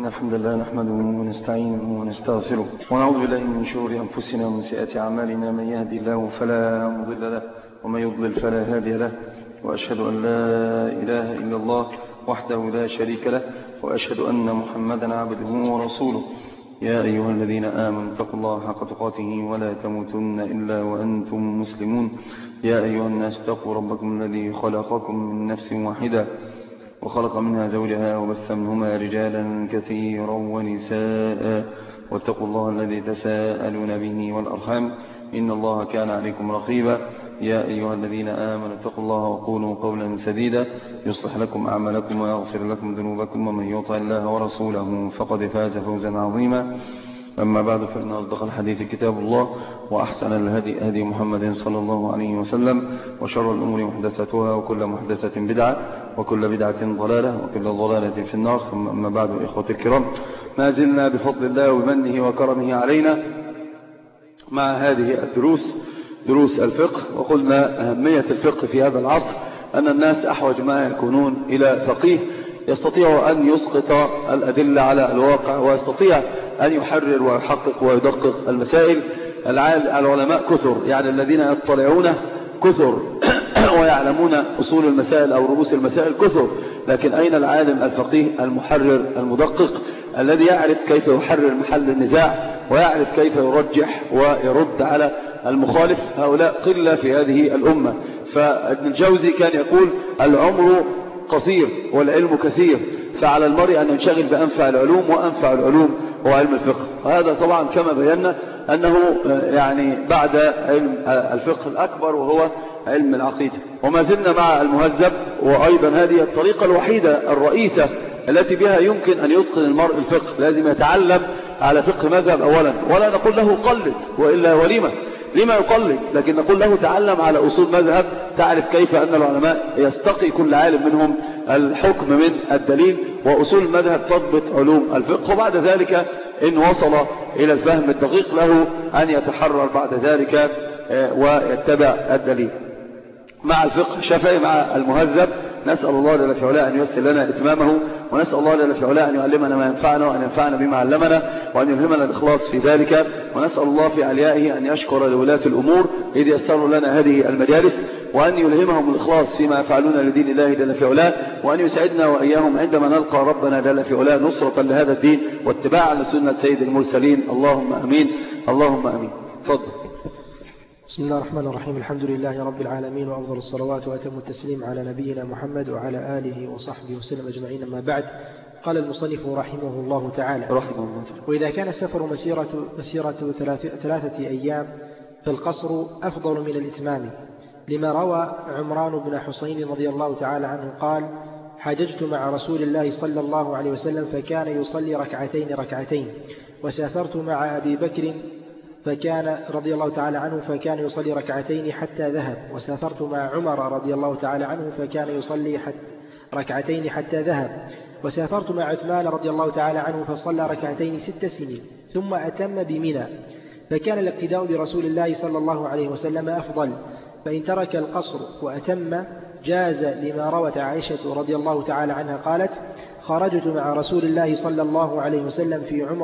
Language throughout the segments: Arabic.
إن الحمد لله نحمده ونستعينه ونستغفره ونعوذ بالله من شرور أنفسنا ومن سيئات أعمالنا. من يهدي الله فلا مضل له ومن يضلل فلا هادي له، وأشهد أن لا إله إلا الله وحده لا شريك له، وأشهد أن محمدا عبده ورسوله. يا أيها الذين آمنوا اتقوا الله حق تقاته ولا تموتن إلا وأنتم مسلمون. يا أيها الناس اتقوا ربكم الذي خلقكم من نفس واحدة وخلق منها زوجها وبث منهما رجالا كثيرا ونساء، واتقوا الله الذي تساءلون به والأرحام إن الله كان عليكم رقيبا. يا أيها الذين آمنوا اتقوا الله وقولوا قولا سديدا يصلح لكم أعمالكم ويغفر لكم ذنوبكم، ومن يطع الله ورسوله فقد فاز فوزا عظيما. أما بعد، فإن أصدق الحديث كتاب الله، وأحسن الهدي هدي محمد صلى الله عليه وسلم، وشر الأمور محدثاتها، وكل محدثة بدعة، وكل بدعة ضلالة، وكل ضلالة في النار. ثم أما بعد، إخوة الكرام، ما زلنا بفضل الله ومنه وكرمه علينا مع هذه الدروس، دروس الفقه. وقلنا أهمية الفقه في هذا العصر أن الناس أحوج ما يكونون إلى فقيه يستطيع أن يسقط الأدلة على الواقع، ويستطيع أن يحرر ويحقق ويدقق المسائل. العلماء كثر، يعني الذين يطلعون كثر ويعلمون أصول المسائل أو رؤوس المسائل كثر، لكن أين العالم الفقيه المحرر المدقق الذي يعرف كيف يحرر محل النزاع ويعرف كيف يرجح ويرد على المخالف؟ هؤلاء قلة في هذه الأمة. فابن الجوزي كان يقول: العمر قصير والعلم كثير، فعلى المرء أن ينشغل بأنفع العلوم، وأنفع العلوم هو علم الفقه. وهذا طبعا كما بينا أنه يعني بعد علم الفقه الأكبر وهو علم العقيدة. وما زلنا مع المهذب، وأيضا هذه الطريقة الوحيدة الرئيسة التي بها يمكن أن يتقن المرء الفقه. لازم يتعلم على فقه مذهب أولا، ولا نقول له قلد، وإلا ولما يقلد، لكن نقول له تعلم على أصول مذهب، تعرف كيف أن العلماء يستقي كل عالم منهم الحكم من الدليل، وأصول المذهب تضبط علوم الفقه. وبعد ذلك إن وصل إلى الفهم الدقيق له أن يتحرر بعد ذلك ويتبع الدليل. مع الفقه الشافعي مع المهذب نسأل الله جل في علاه أن ييسر لنا إتمامه، ونسأل الله جل في علاه أن يعلمنا ما ينفعنا، وأن ينفعنا بما علمنا، وأن يلهمنا الإخلاص في ذلك. ونسأل الله في عليائه أن يشكر لولاة الأمور إذ يسروا لنا هذه المجالس، وأن يلهمهم الإخلاص فيما يفعلون لدين الله جل في علاه، وأن يسعدنا وإياهم عندما نلقى ربنا جل في علاه نصرة لهذا الدين واتباعا لسنة سيد المرسلين. اللهم أمين، اللهم أمين. تفضل. بسم الله الرحمن الرحيم. الحمد لله رب العالمين، وأفضل الصلوات وأتم التسليم على نبينا محمد وعلى آله وصحبه وسلم أجمعين. أما بعد، قال المصنف رحمه الله تعالى: وإذا كان السفر مسيرة 3 أيام فالقصر أفضل من الإتمام، لما روى عمران بن حسين رضي الله تعالى عنه قال: حججت مع رسول الله صلى الله عليه وسلم فكان يصلي ركعتين، وسافرت مع أبي بكر فكان رضي الله تعالى عنه فكان يصلي ركعتين حتى ذهب، وسافرت مع عمر رضي الله تعالى عنه فكان يصلي ركعتين حتى ذهب، وسافرت مع عثمان رضي الله تعالى عنه فصلى ركعتين 6 سنين، ثم أتم بمنى. فكان الاقتداء برسول الله صلى الله عليه وسلم أفضل، فإن ترك القصر وأتم جاز، لما روت عائشة رضي الله تعالى عنها قالت: خرجت مع رسول الله صلى الله عليه وسلم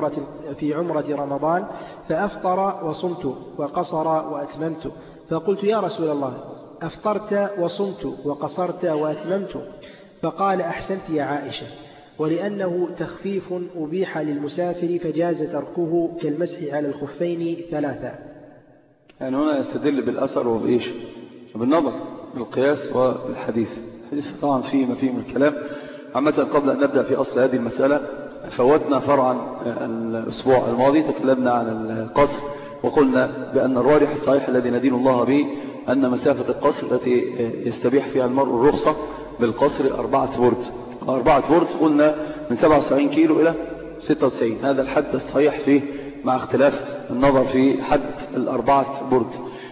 في عمرة رمضان فأفطر وصمت وقصر وأتممت، فقلت: يا رسول الله، أفطرت وصمت وقصرت وأتممت؟ فقال: أحسنت يا عائشة، ولأنه تخفيف أبيح للمسافر فجاز تركه كالمسح على الخفين 3. يعني هنا يستدل بالأثر وبإيش؟ بالنظر، بالقياس والحديث. الحديث طبعا فيه ما فيه من الكلام. عامة قبل أن نبدأ في أصل هذه المسألة، فوتنا فرعا الأسبوع الماضي تكلمنا عن القصر، وقلنا بأن الراجح الصحيح الذي ندين الله به أن مسافة القصر التي يستبيح فيها المرء الرخصة بالقصر 4 برد. 4 برد قلنا من 77 كيلو إلى 96، هذا الحد الصحيح فيه مع اختلاف النظر في حد 4 برد.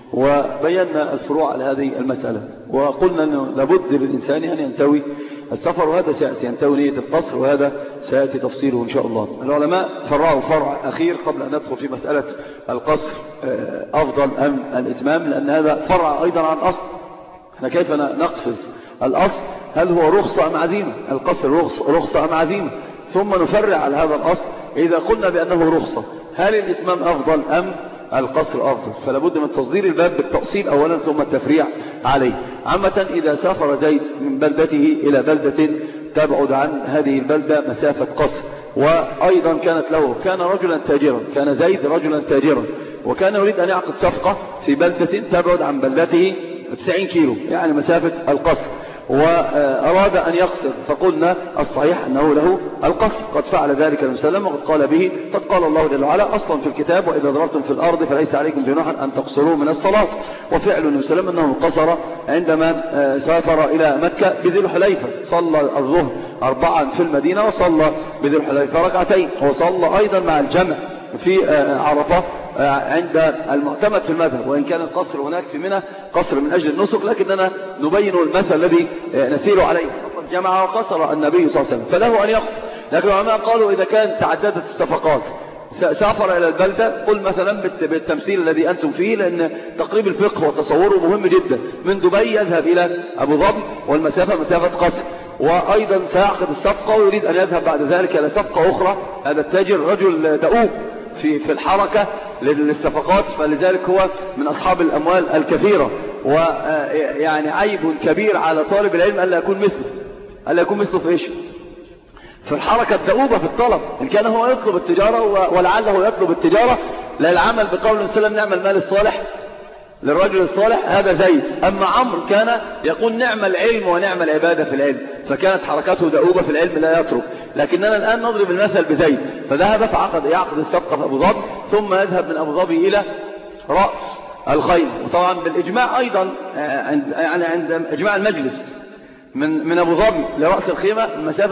وبينا الفروع على هذه المسألة، وقلنا أنه لابد للإنسان أن ينتوي السفر، وهذا سيأتي ينتوي نية القصر، وهذا سيأتي تفصيله إن شاء الله. العلماء فرعوا فرع أخير قبل أن ندخل في مسألة القصر أفضل أم الإتمام، لأن هذا فرع أيضا عن أصل. احنا كيف نقفز الأصل؟ هل هو رخصة أم عزيمة؟ القصر رخصة أم عزيمة؟ ثم نفرع على هذا الأصل. إذا قلنا بأنه رخصة، هل الإتمام أفضل أم القصر أفضل؟ فلا بد من تصدير الباب بالتأصيل أولا ثم التفريع عليه. عامة إذا سافر زيد من بلدته إلى بلدة تبعد عن هذه البلدة مسافة قصر، وأيضا كان رجلا تاجرا، كان زيد رجلا تاجرا، وكان يريد أن يعقد صفقة في بلدة تبعد عن بلدته 90 كيلو، يعني مسافة القصر، وأراد أن يقصر، فقلنا الصحيح أنه له القصر. قد فعل ذلك النبي صلى الله عليه وسلم، وقد قال به، قد قال الله جل وعلا أصلا في الكتاب: وإذا ضربتم في الأرض فليس عليكم جناح أن تقصروا من الصلاة. وفعل النبي صلى الله عليه وسلم أنه قصر عندما سافر إلى مكة بذي الحليفة، صلى الظهر 4 في المدينة وصلى بذي الحليفة 2 وصلى أيضا مع الجمع في عرفة عند المعتمد في المذهب، وإن كان القصر هناك في منى قصر من أجل النسك، لكننا نبين المثل الذي نسير عليه. جمع وقصر النبي صلى الله عليه وسلم، فله أن يقصر. لكن العلماء قالوا إذا كان تعددت الصفقات، سافر إلى البلدة، قل مثلا بالتمثيل الذي أنتم فيه، لأن تقريب الفقه وتصوره مهم جدا. من دبي يذهب إلى أبو ظبي والمسافة مسافة قصر، وأيضا سيعقد الصفقة ويريد أن يذهب بعد ذلك إلى صفقة أخرى. هذا التاجر رجل دؤوب في الحركة للصفقات، فلذلك هو من أصحاب الأموال الكثيرة، ويعني عيب كبير على طالب العلم ألا يكون مثله في إيش؟ في الحركة الدؤوبة في الطلب. إن كان هو يطلب التجارة ولعله يطلب التجارة لا العمل بقول النبي صلى الله عليه وسلم: نعم المال الصالح للرجل الصالح، هذا زيد. أما عمرو كان يقول: نعم العلم ونعم العبادة في العلم، فكانت حركته دؤوبة في العلم لا يترك. لكننا الآن نضرب المثل بزيد، فذهب يعقد الصفقة في أبو ظبي، ثم يذهب من أبو ظبي إلى رأس الخيمة. وطبعا بالإجماع أيضا، يعني عند إجماع المجلس، من أبو ظبي لرأس الخيمة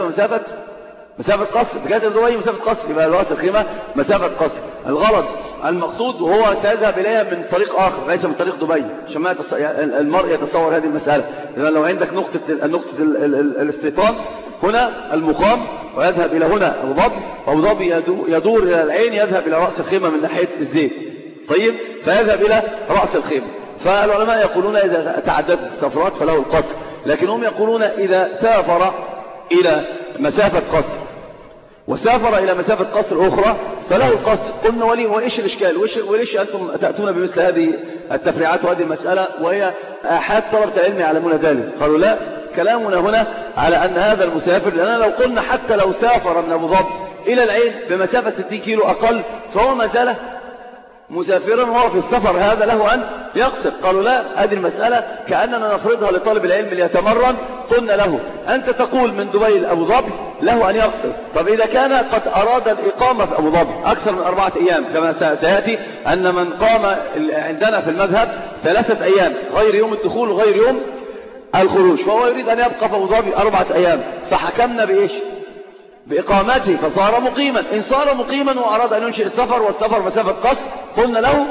مسافة قصر، بكاتب دبي مسافة قصر، يبقى رأس الخيمة مسافة قصر. الغرض المقصود وهو سيذهب إليها من طريق آخر ليس من طريق دبي، عشان ما المرء يتصور هذه المسألة. إذا لو عندك نقطة الاستيطان هنا المقام، ويذهب إلى هنا أبو ظبي، وأبو ظبي يدور إلى العين، يذهب إلى رأس الخيمة من ناحية الزيت، طيب، فيذهب إلى رأس الخيمة. فالعلماء يقولون إذا تعددت السفرات فله القصر، لكنهم يقولون إذا سافر إلى مسافة قصر وسافر إلى مسافة قصر أخرى فله القصر. قلنا وإيش الإشكال؟ وليش أنتم تأتون بمثل هذه التفريعات وهذه المسألة وهي أحد طلبة العلم يعلمون ذلك؟ قالوا لا، كلامنا هنا على أن هذا المسافر، لأننا لو قلنا حتى لو سافر من أبو ظبي إلى العين بمسافة 60 كيلو أقل فهو ما زال مسافرا وهو في السفر، هذا له أن يقصر. قالوا لا، هذه المسألة كأننا نفرضها لطالب العلم ليتمرن. قلنا له أنت تقول من دبي لأبو ظبي له أن يقصر. طب إذا كان قد أراد الإقامة في أبو ظبي أكثر من 4 أيام، كما سيأتي أن من قام عندنا في المذهب 3 أيام غير يوم الدخول وغير يوم الخروج، فهو يريد أن يبقى في أبو ظبي 4 أيام، فحكمنا بإيش؟ بإقامته، فصار مقيما. إن صار مقيما وأراد أن ينشئ السفر والسفر مسافة قصر، قلنا له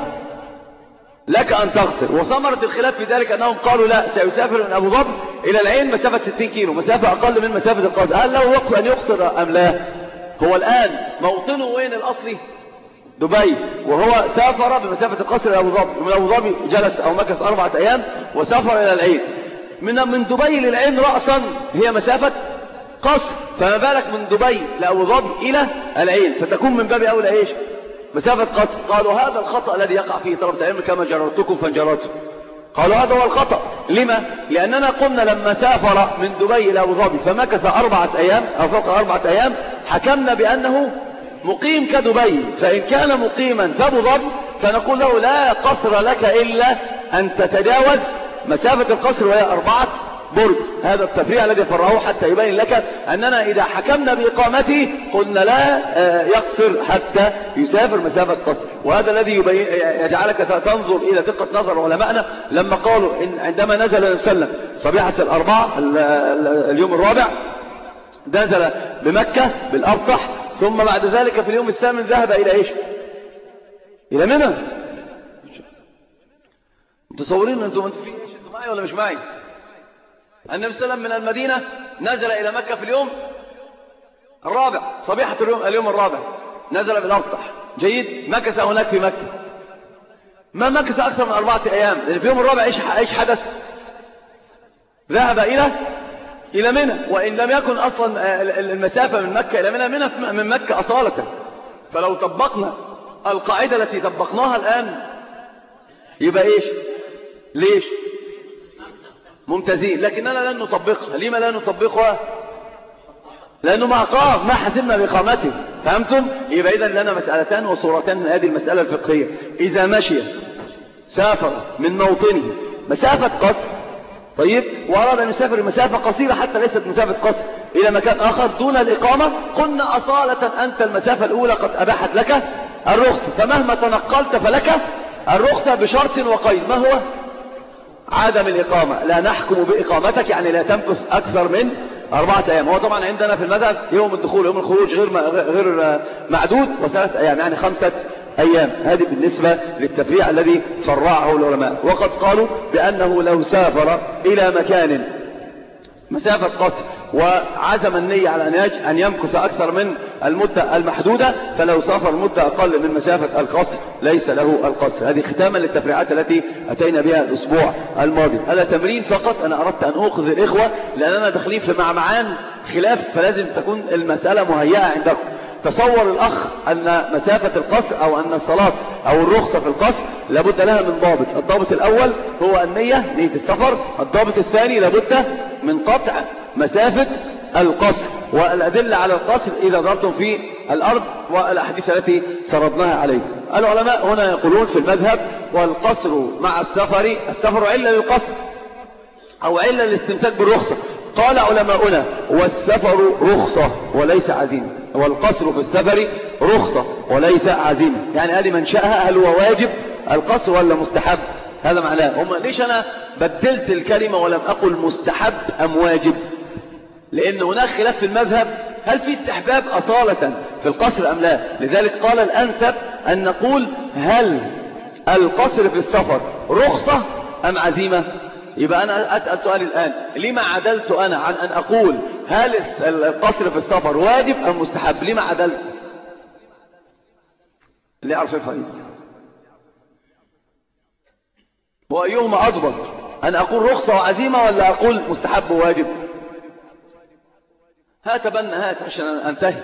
لك أن تقصر. وثمرة الخلاف في ذلك أنهم قالوا لا، سيسافر من أبو ظبي إلى العين مسافة 60 كيلو، مسافة أقل من مسافة القصر، هل له وقت أن يقصر أم لا؟ هو الآن موطنه وين الأصلي؟ دبي، وهو سافر بمسافة القصر إلى أبو ظبي، ومن أبو ظبي جلس أو مكث 4 أيام وسافر إلى العين. من دبي للعين رأسا هي مسافة قصر، فما بالك من دبي لأبو ظبي إلى العين، فتكون من باب أولى إيش؟ مسافة قصر. قالوا هذا الخطأ الذي يقع فيه طلبة العلم، كما جررتكم فانجرتم. قالوا هذا هو الخطأ. لما؟ لأننا قلنا لما سافر من دبي إلى أبو ظبي فمكث 4 أيام أو فوق 4 أيام، حكمنا بأنه مقيم كدبي، فإن كان مقيما فأبو ظبي فنقول له لا قصر لك إلا أن تتجاوز مسافة القصر وهي 4 برد. هذا التفريع الذي فرعوه حتى يبين لك أننا إذا حكمنا بإقامته قلنا لا يقصر حتى يسافر مسافة قصر. وهذا الذي يجعلك تنظر إلى دقة نظر علماءنا لما قالوا إن عندما نزل النبي صلى الله عليه وسلم صبيحة الأربعاء اليوم الرابع نزل بمكة بالأبطح، ثم بعد ذلك في اليوم الثامن ذهب إلى إيش؟ إلى منى. متصورين أنتم في إيش؟ أنتم معي ولا مش معي؟ النبي صلى الله عليه وسلم من المدينة نزل إلى مكة في اليوم الرابع، صبيحة اليوم الرابع نزل بالأبطح، جيد، مكث هناك في مكة، ما مكث أكثر من 4 أيام، لأن في يوم الرابع إيش حدث؟ ذهب إلى إلى منى، وإن لم يكن أصلا المسافة من مكة إلى منى من مكة أصالة. فلو طبقنا القاعدة التي طبقناها الآن يبقى إيش؟ ليش؟ ممتازين. لكننا لن نطبقها. لما لا نطبقها؟ لأنه ما أقام، ما حسبنا بإقامته. فهمتم؟ يبقى إذن لنا مسألتان وصورتان من هذه المسألة الفقهية. إذا مشي سافر من موطنه مسافة قصر، طيب، وأراد أن يسافر مسافة قصيرة حتى ليست مسافة قصر إلى مكان آخر دون الإقامة، قلنا أصالة أنت المسافة الأولى قد أباحت لك الرخصة، فمهما تنقلت فلك الرخصة بشرط وقيد. ما هو؟ عدم الإقامة. لا نحكم بإقامتك، يعني لا تمكث أكثر من 4 أيام. هو طبعا عندنا في المذهب يوم الدخول ويوم الخروج غير معدود، و3 أيام يعني 5 أيام. هذه بالنسبة للتفريع الذي فرعه العلماء. وقد قالوا بأنه لو سافر إلى مكان مسافة قصر وعزم النية على أن يمكث أكثر من المدة المحدودة، فلو سافر مدة أقل من مسافة القصر ليس له القصر. هذه ختاما للتفريعات التي أتينا بها الأسبوع الماضي. هذا تمرين فقط، أنا أردت أن أوقظ الإخوة لأننا داخلين في معمعان خلاف، فلازم تكون المسألة مهيئة عندكم. تصور الأخ أن مسافة القصر أو أن الصلاة أو الرخصة في القصر لابد لها من ضابط. الضابط الأول هو النية، نية السفر. الضابط الثاني لابد من قطع مسافة القصر، والأدلة على القصر إذا ضربتم في الأرض والأحاديث التي سردناها عليه. العلماء هنا يقولون في المذهب والقصر مع السفر علة للقصر أو علة للاستمساك بالرخصة. قال علماؤنا والسفر رخصة وليس عزيمة، والقصر في السفر رخصة وليس عزيمة. يعني هذه من شاءها، هل هو واجب القصر ولا مستحب؟ هذا معناه. ليش أنا بدلت الكلمة ولم أقل مستحب أم واجب؟ لأن هناك خلاف في المذهب هل في استحباب أصالة في القصر أم لا. لذلك قال الأنسب أن نقول هل القصر في السفر رخصة أم عزيمة. يبقى أنا أسأل سؤالي الآن، لما عدلت أنا عن أن أقول هل القصر في السفر واجب أم مستحب؟ لما عدلت؟ اللي أعرف الفريق وأيهما أضبط، أن أقول رخصة وعزيمة ولا أقول مستحب وواجب؟ هات بنا هات عشان أنتهي.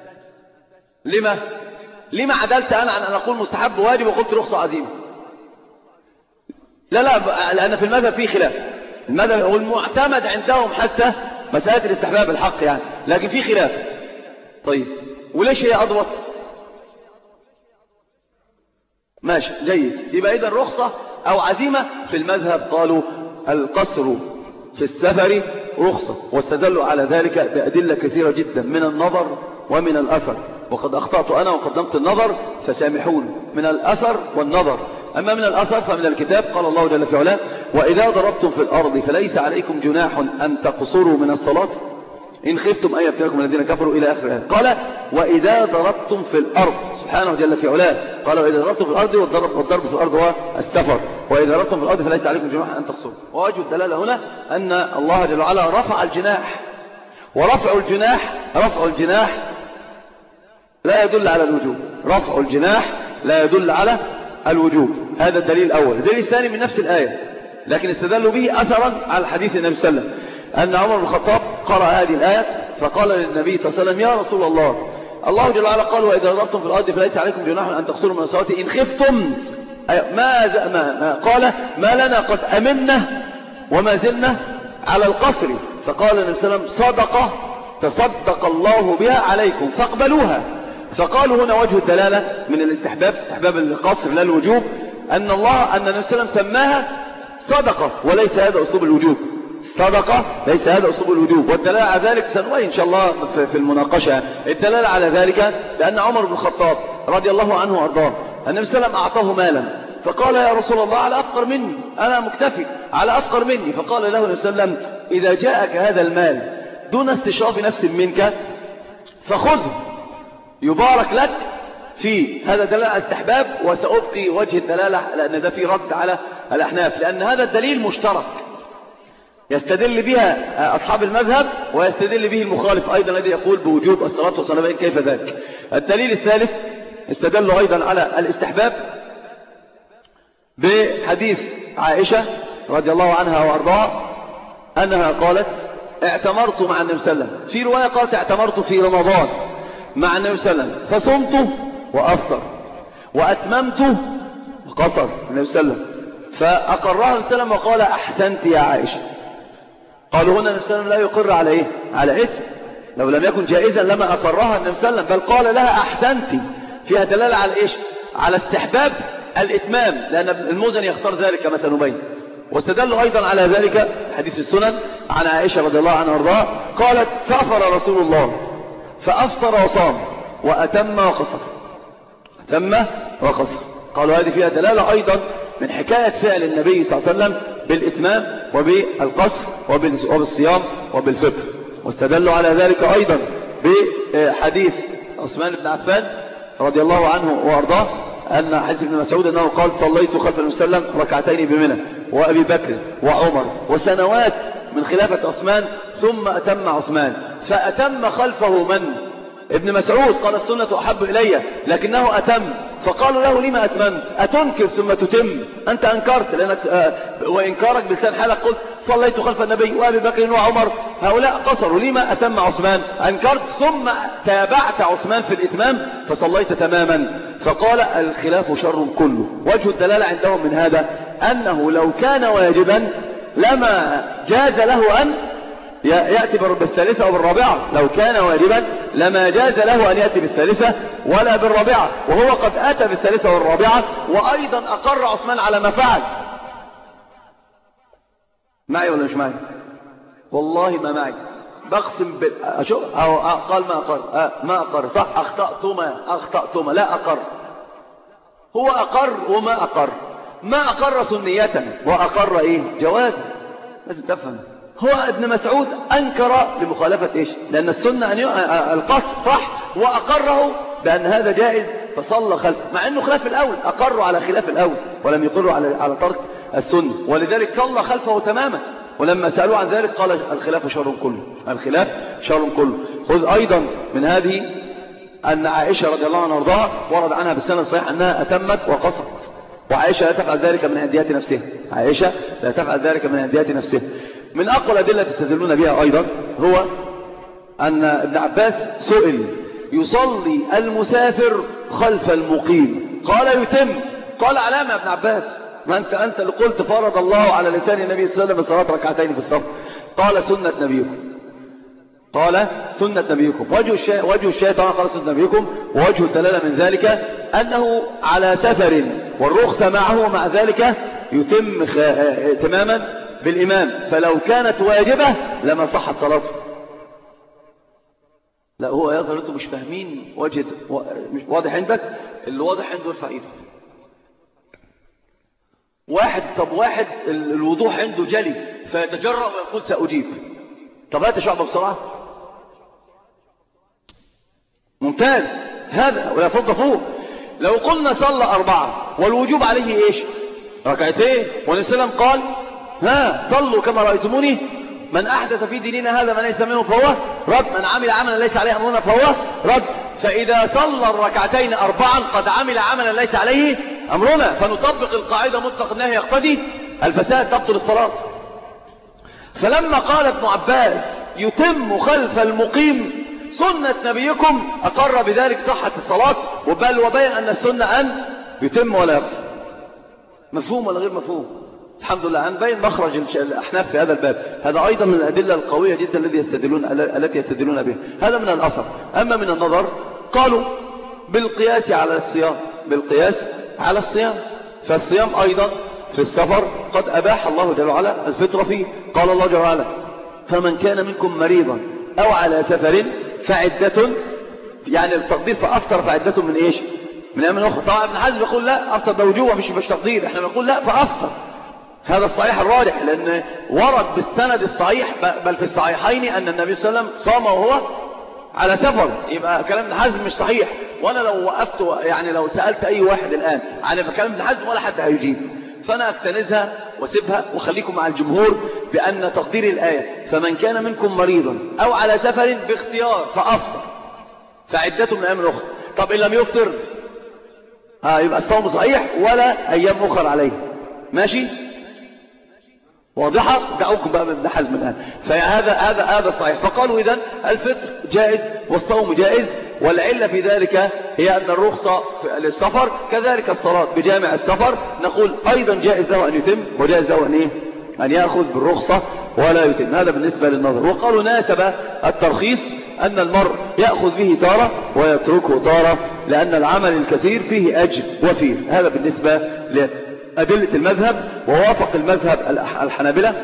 لما عدلت أنا عن أن أقول مستحب وواجب وقلت رخصة وعزيمة؟ لا لأن في المذهب فيه خلاف. المذهب والمعتمد عندهم حتى مسألة الاستحباب الحق يعني، لكن فيه خلاف. طيب وليش هي أضبط؟ ماشي جيد. يبقى إذا رخصة أو عزيمة في المذهب قالوا القصر في السفر رخصة، واستدلوا على ذلك بأدلة كثيرة جدا من النظر ومن الأثر. وقد أخطأت أنا وقدمت النظر فسامحون، من الأثر والنظر. أما من الأثر فمن الكتاب قال الله جل في علاه وإذا ضربتم في الأرض فليس عليكم جناح أن تقصروا من الصلاة إن خفتم أن يفتنكم الذين كفروا إلى آخر الآية. قال وإذا ضربتم في الأرض، سبحانه جل في علاه قال وإذا ضربتم في الأرض، والضرب في الأرض هو السفر. وإذا ضربتم في الأرض فليس عليكم جناح أن تقصروا. ووجه الدلالة هنا أن الله جل وعلا رفع الجناح، ورفع الجناح لا يدل على الوجوب. رفع الجناح لا يدل على الوجوب. هذا الدليل الأول. الدليل الثاني من نفس الآية لكن استدلوا به أثرا على حديث النبي صلى الله عليه وسلم أن عمر بن الخطاب قرأ هذه الآية فقال للنبي صلى الله عليه وسلم يا رسول الله جل وعلا قال وإذا ضربتم في الأرض فليس عليكم جناح أن تقصروا من الصلاة إن خفتم. ما قال ما لنا قد أمنا وما زلنا على القصر. فقال النبي صلى الله عليه وسلم صدقة تصدق الله بها عليكم فاقبلوها. فقالوا هنا وجه الدلالة من الاستحباب، استحباب القصر لا الوجوب، أن النبي صلى الله عليه وسلم سماها صدقة وليس هذا أسلوب الوجوب. صدقة ليس هذا أسلوب الوجوب. والدلالة على ذلك سنرى إن شاء الله في المناقشة. الدلالة على ذلك لأن عمر بن الخطاب رضي الله عنه وأرضاه النبي صلى الله عليه وسلم أعطاه مالا فقال يا رسول الله على أفقر مني، أنا مكتفي على أفقر مني. فقال له النبي صلى الله عليه وسلم إذا جاءك هذا المال دون استشراف نفس منك فخذه يبارك لك في. هذا دلالة على استحباب. وسأبقي وجه الدلالة لأن ده في رد على الأحناف، لأن هذا الدليل مشترك يستدل بها أصحاب المذهب ويستدل به المخالف أيضا الذي يقول بوجوب الصلاة والسلام. كيف ذلك؟ الدليل الثالث استدلوا أيضا على الاستحباب بحديث عائشة رضي الله عنها وأرضاها أنها قالت اعتمرت مع النبي صلى الله عليه وسلم، في رواية قالت اعتمرت في رمضان مع النبي صلى الله عليه وسلم، فصمت وأفطر وأتممت وقصر النبي صلى الله عليه وسلم، فأقرها النبي صلى الله عليه وسلم وقال أحسنت يا عائشة. قالوا هنا النبي صلى الله عليه وسلم لا يقر على إيه؟ على إثم، لو لم يكن جائزا لما أقرها النبي صلى الله عليه وسلم، بل قال لها أحسنت، فيها دلالة على إيش؟ على استحباب الإتمام، لأن المزني يختار ذلك كما سنبين. واستدلوا أيضا على ذلك حديث السنن عن عائشة رضي الله عنها وارضاها قالت سافر رسول الله فأفطر وصام وأتم وقصر، أتم وقصر. قالوا هذه فيها دلالة أيضا من حكاية فعل النبي صلى الله عليه وسلم بالإتمام وبالقصر وبالصيام وبالفطر. واستدلوا على ذلك أيضا بحديث عثمان بن عفان رضي الله عنه وارضاه، أن حديث ابن مسعود أنه قال صليت خلف النبي صلى الله عليه وسلم ركعتين بمنى وأبي بكر وعمر وسنوات من خلافة عثمان، ثم أتم عثمان فأتم خلفه من؟ ابن مسعود قال السنة أحب إلي لكنه أتم، فقالوا له لما أتممت؟ أتنكر ثم تتم؟ أنت أنكرت، لأنك وإنكارك بلسان حالك قلت صليت خلف النبي وأبي بكر وعمر، هؤلاء قصروا، لما أتم عثمان؟ أنكرت ثم تابعت عثمان في الإتمام فصليت تماما. فقال الخلاف شر كله. وجه الدلالة عندهم من هذا أنه لو كان واجبا لما جاز له أن يأتي بالثالثة أو بالرابعة، لو كان واجبا لما جاز له أن يأتي بالثالثة ولا بالرابعة، وهو قد أتى بالثالثة والرابعة، وأيضا أقر عثمان على ما فعل. معي ولا مش معي؟ والله ما معي، بقسم أشوف أو قال ما أقر ما أقر صح، أخطأتما لا أقر، هو أقر وما أقر، ما أقر سنية وأقر إيه جوازا، لازم تفهم. هو ابن مسعود أنكر لمخالفة إيش؟ لأن السنة القصد صح، وأقره بأن هذا جائز فصلى خلفه، مع أنه خلاف الأول، أقروا على خلاف الأول ولم يقروا على ترك السنة، ولذلك صلى خلفه تماما. ولما سألوا عن ذلك قال الخلاف شر كله، الخلاف شر كله. خذ أيضا من هذه أن عائشة رضي الله عنها وارضاها ورد عنها بالسنة الصحيح أنها أتمت وقصرت، وعائشة لا تفعل ذلك من عنديات نفسها، عائشة لا تفعل ذلك من عنديات نفسها. من أقوى الأدلة تستدلون بها أيضا هو أن ابن عباس سئل يصلي المسافر خلف المقيم قال يتم، قال علامة يا ابن عباس، ما أنت اللي قلت فرض الله على لسان النبي صلى الله عليه وسلم الصلاة ركعتين في الصف، قال سنة نبيكم، قال سنة نبيكم. وجه الشيء طبعا قال سنة نبيكم، ووجه الدلالة من ذلك أنه على سفر والرخصة معه، مع ذلك يتم تماما بالإمام، فلو كانت واجبة لما صحت صلاته. لا هو يظهر أنتم مش فاهمين وجه واضح عندك، اللي واضح عنده يرفع ايده. واحد الوضوح عنده جلي فيتجرأ ويقول سأجيب. طب هات شعبة بسرعة. ممتاز هذا ولا فوق. لو قلنا صلى 4 والوجوب عليه ايش؟ ركعتين، والنبي صلى الله عليه وسلم قال صلوا كما رأيتموني، من أحدث في ديننا هذا ما ليس منه فهو رد، من عمل عملا ليس عليه أمرنا فهو رد. فإذا صلى الركعتين 4 قد عمل عملا ليس عليه أمرنا، فنطبق القاعدة مطلق النهي يقتضي الفساد، تبطل الصلاة. فلما قال ابن عباس يتم خلف المقيم سنة نبيكم أقر بذلك صحة الصلاة، وبل وبين أن السنة أن يتم ولا يقصر. مفهوم ولا غير مفهوم؟ الحمد لله هنبين مخرج الأحناف في هذا الباب. هذا أيضا من الأدلة القوية جدا التي يستدلون بها. هذا من الأثر. أما من النظر قالوا بالقياس على الصيام، بالقياس على الصيام، فالصيام أيضا في السفر قد أباح الله جل وعلا الفطر فيه. قال الله جل وعلا فمن كان منكم مريضا أو على سفر فعدة، يعني التقدير فأفطر فعدة من إيش؟ من أيام أخرى. طبعا ابن حزم يقول لا أفطر ده وجوب مش تقدير، احنا بنقول لا فأفطر. هذا الصحيح الراجح، لأن ورد بالسند الصحيح بل في الصحيحين أن النبي صلى الله عليه وسلم صام وهو على سفر. يبقى كلام ابن حزم مش صحيح. وأنا لو وقفت يعني لو سألت أي واحد الآن على كلام ابن حزم ولا حد هيجيب، فأنا أكتنزها وسيبها وخليكم مع الجمهور بأن تقدير الآية فمن كان منكم مريضا أو على سفر باختيار فأفطر فعدة من أيام أخرى. طب إن لم يفطر يبقى الصوم صحيح ولا أيام أخرى عليه. ماشي؟ واضحة؟ دعوكم بقى من ابن حزم الآن. فهذا الصحيح. فقالوا إذن الفطر جائز والصوم جائز، والعلة في ذلك هي أن الرخصة للسفر كذلك الصلاة بجامع السفر، نقول أيضا جائز له أن يتم وجائز له أن يأخذ بالرخصة ولا يتم. هذا بالنسبة للنظر. وقالوا ناسب الترخيص أن المرء يأخذ به تارة ويتركه تارة، لأن العمل الكثير فيه أجر وفيه. هذا بالنسبة لأدلة المذهب. ووافق المذهب الحنابلة،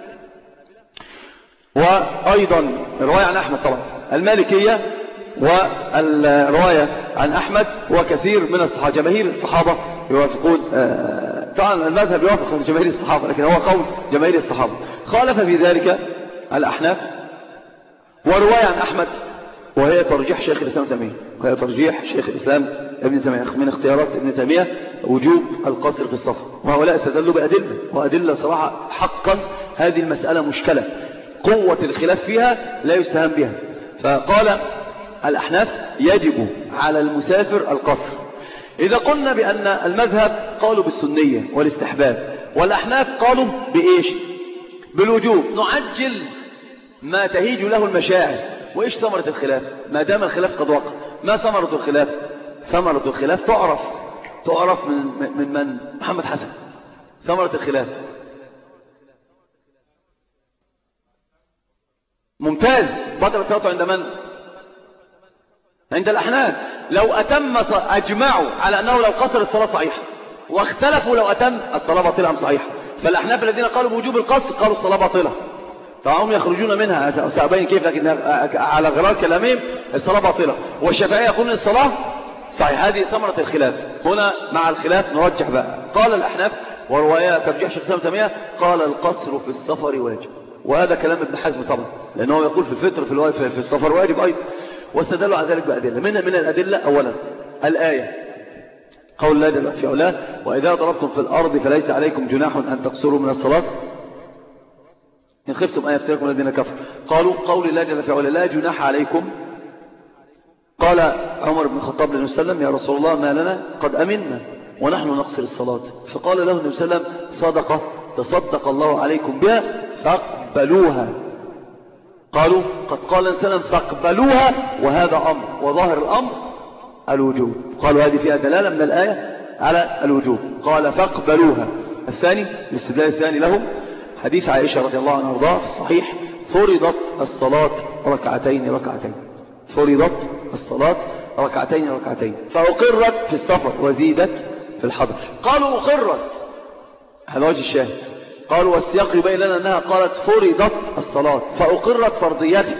وأيضا رواية عن أحمد طبعا المالكية، والرواية عن أحمد وكثير من الصحابة. جماهير الصحابة يوافقون. طبعا المذهب يوافق جماهير الصحابة، لكن هو قول جماهير الصحابة. خالف في ذلك الأحناف. ورواية عن أحمد وهي ترجيح شيخ الإسلام ابن تيمية، وهي ترجيح شيخ الإسلام ابن تيمية من اختيارات ابن تيمية وجوب القصر في السفر. وهؤلاء استدلوا بأدلة، وأدلة صراحة حقا هذه المسألة مشكلة، قوة الخلاف فيها لا يستهان بها. فقال الأحناف يجب على المسافر القصر. إذا قلنا بأن المذهب قالوا بالسنية والاستحباب، والأحناف قالوا بإيش؟ بالوجوب. نعجل ما تهيج له المشاعر. وإيش ثمرة الخلاف؟ ما دام الخلاف قد وقع، ما ثمرة الخلاف؟ ثمرة الخلاف تعرف من محمد حسن. ثمرة الخلاف ممتاز. بطل صلاته عند من؟ عند الأحناف. لو أتم أجمعوا على أنه لو قصر الصلاة صحيحة، واختلفوا لو أتم الصلاة باطلة أم صحيحة. فالأحناف الذين قالوا بوجوب القصر قالوا الصلاة باطلة، فهم يخرجون منها. سأبين كيف، لكن على غرار كلامهم الصلاة باطلة. والشافعية يقولون الصلاة صحيح. هذه ثمرة الخلاف. هنا مع الخلاف نرجح بقى. قال الأحناف ورواية ترجيح شيخ الإسلام ابن تيمية قال القصر في السفر واجب. وهذا كلام ابن حزم طبعا، لأنه يقول في الفطر في السفر واجب أيضا. واستدلوا على ذلك بأدلة. من الأدلة أولا الآية، قول الله جل في علاه وإذا ضربتم في الأرض فليس عليكم جناح أن تقصروا من الصلاة إن خفتم أن يفتنكم الذين كفروا. قالوا قول الله جل في علاه لا جناح عليكم. قال عمر بن الخطاب للنبي صلى الله عليه وسلم يا رسول الله ما لنا قد أمنا ونحن نقصر الصلاة. فقال له النبي صلى الله عليه وسلم صدقة تصدق الله عليكم بها فاقبلوها. قالوا قد قال النبي صلى الله عليه وسلم فاقبلوها، وهذا أمر، وظاهر الأمر الوجوب. قالوا هذه فيها دلالة من الآية على الوجوب. قال فاقبلوها. الثاني الاستدلال الثاني لهم حديث عائشة رضي الله عنها وارضاها في الصحيح فرضت الصلاة ركعتين فرضت الصلاة ركعتين فأقرت في السفر وزيدت في الحضر. قالوا أقرت، هذا وجه الشاهد. قالوا والسياق يبين لنا أنها قالت فرضت الصلاة فأقرت فرضيتها.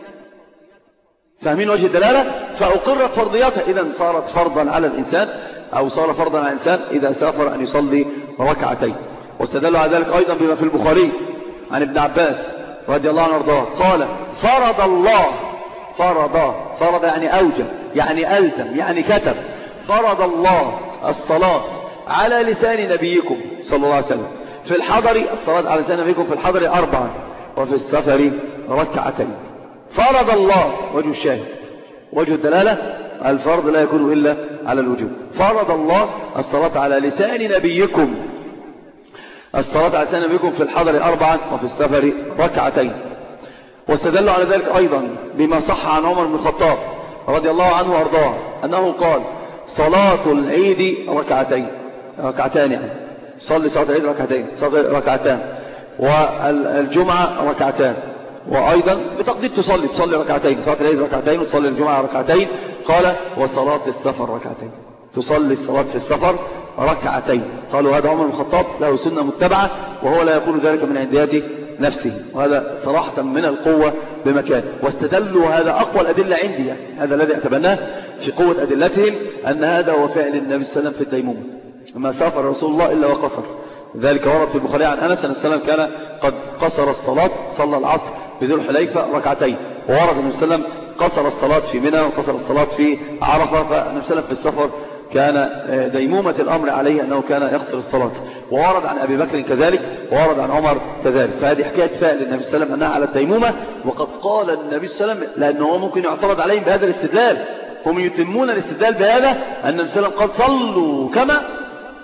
فاهمين وجه الدلالة؟ فأقرت فرضيتها، إذن صارت فرضا على الإنسان، أو صار فرضا على الإنسان إذا سافر أن يصلي ركعتين. واستدلوا على ذلك أيضا بما في البخاري عن ابن عباس رضي الله عنه وارضاه قال فرض الله فرض يعني أوجب يعني ألزم يعني كتب فرض الله الصلاة على لسان نبيكم صلى الله عليه وسلم في الحضر. الصلاة على لسان نبيكم في الحضر 4 وفي السفر ركعتين. فرض الله وجه الشاهد، وجه الدلالة الفرض لا يكون إلا على الوجوب. فرض الله الصلاة على لسان نبيكم في الحضر 4 وفي السفر ركعتين. واستدلوا على ذلك أيضا بما صح عن عمر بن الخطاب رضي الله عنه وارضاه أنه قال صلاة العيد ركعتان يعني صلي صلاة العيد ركعتان والجمعة ركعتان. وأيضا بتقدير تصلي ركعتين، صلاة العيد ركعتين وتصلي الجمعة ركعتين. قال وصلاة السفر ركعتين، تصلي الصلاة في السفر ركعتين. قالوا هذا عمر بن الخطاب له سنة متبعة، وهو لا يقول ذلك من عنديات نفسه، وهذا صراحة من القوة بمكان. واستدلوا هذا أقوى الأدلة عندي، هذا الذي أتبناه في قوة أدلتهم أن هذا هو فعل النبي صلى الله عليه وسلم في التيمم، ما سافر رسول الله إلا وقصر. ذلك ورد في البخاري عن أنس أن السلام كان قد قصر الصلاة، صلى العصر بذو الحليفة ركعتين. وورد النبي صلى الله عليه وسلم قصر الصلاة في منى وقصر الصلاة في عرفة. فالنبي صلى الله عليه وسلم في السفر كان ديمومة الأمر عليه أنه كان يقصر الصلاة. وورد عن أبي بكر كذلك، وورد عن عمر كذلك. فهذه حكاية فعل النبي صلى الله عليه وسلم أنها على الديمومة. وقد قال النبي صلى الله عليه وسلم، لأنه ممكن يعترض عليهم بهذا الاستدلال، هم يتمون الاستدلال بهذا أن النبي صلى الله عليه وسلم قد صلوا كما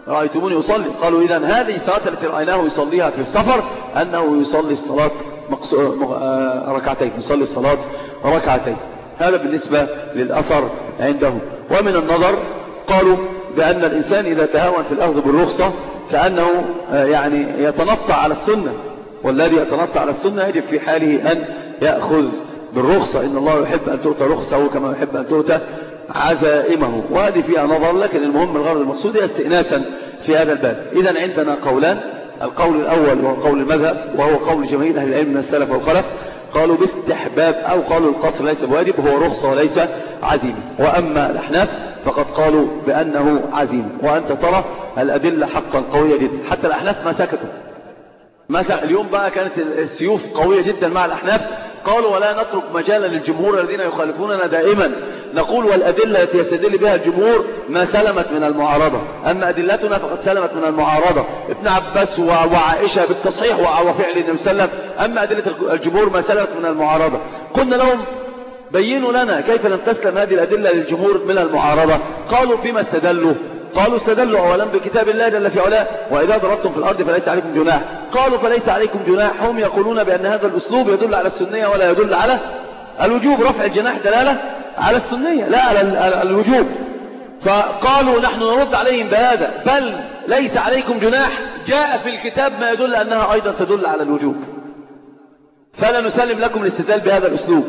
رأيتموني أصلي. قالوا إذن هذه الصلاة التي رأيناه يصليها في السفر أنه يصلي الصلاة ركعتين، يصلي الصلاة ركعتين. هذا بالنسبة للأثر عندهم. ومن النظر قالوا بأن الإنسان إذا تهاون في الأخذ بالرخصة كأنه يعني يتنطع على السنة، والذي يتنطع على السنة يجب في حاله أن يأخذ بالرخصة. إن الله يحب أن تؤتى رخصه كما يحب أن تؤتى عزائمه. وهذه فيها نظر، لكن المهم الغرض المقصود هي استئناسا في هذا الباب. إذن عندنا قولان، القول الأول وهو قول المذهب وهو قول جماهير أهل العلم من السلف والخلف، قالوا باستحباب أو قالوا القصر ليس بواجب، هو رخصة وليس عزيمة. وأما الأحناف فقد قالوا بأنه عزيمة. وأنت ترى الأدلة حقا قوية جدا، حتى الأحناف ما سكتوا. اليوم بقى كانت السيوف قوية جدا مع الأحناف، قالوا ولا نترك مجالا للجمهور الذين يخالفوننا دائما، نقول والأدلة التي يستدل بها الجمهور ما سلمت من المعارضة، أما أدلتنا فقد سلمت من المعارضة. ابن عباس وعائشة بالتصحيح وفعل النبي صلى الله عليه وسلم، أما أدلة الجمهور ما سلمت من المعارضة. قلنا لهم بينوا لنا كيف لم تسلم هذه الأدلة للجمهور من المعارضة. قالوا بما استدلوا؟ قالوا استدلوا أولا بكتاب الله جل في علاه، وإذا ضربتم في الأرض فليس عليكم جناح. قالوا فليس عليكم جناح، هم يقولون بأن هذا الأسلوب يدل على السنية ولا يدل على الوجوب. رفع الجناح دلالة على السنية لا على الوجوب. فقالوا نحن نرد عليهم بهذا، بل ليس عليكم جناح جاء في الكتاب ما يدل أنها أيضا تدل على الوجوب، فلا نسلم لكم الاستدلال بهذا الأسلوب.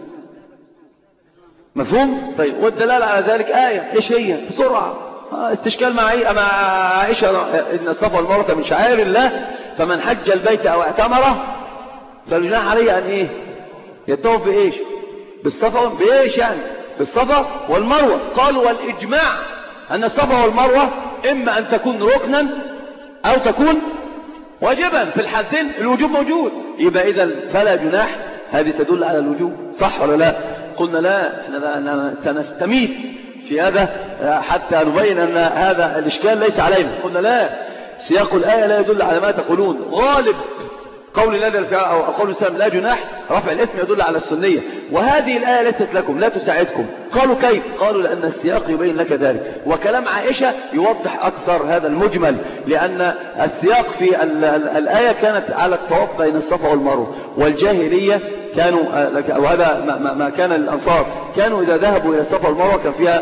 مفهوم؟ طيب، والدلالة على ذلك آية، إيش هي؟ بسرعة استشكال مع عائشة إن الصفا والمروة من شعائر الله، فمن حج البيت أو اعتمره فالجناح عليه أن إيه؟ يتوف بإيش؟ بالصفا بإيش يعني؟ بالصفا والمروة. قالوا والإجماع أن الصفا والمروة إما أن تكون ركنا أو تكون واجبا، في الحالتين الوجوب موجود، يبقى إذا فلا جناح. هذه تدل على الوجوب، صح ولا لا؟ قلنا لا، احنا سنستميت في هذا حتى نبين أن هذا الإشكال ليس علينا. قلنا لا، سياق الآية لا يدل على ما تقولون. غالب قول الله أو قول السلام لا جناح، رفع الإثم يدل على السنية، وهذه الآية ليست لكم، لا تساعدكم. قالوا كيف؟ قالوا لأن السياق يبين لك ذلك، وكلام عائشة يوضح أكثر هذا المجمل، لأن السياق في الآية كانت على الطواف بين الصفا والمروة، والجاهلية كانوا، وهذا ما كان الأنصار كانوا إذا ذهبوا إلى الصفا والمروة كان فيها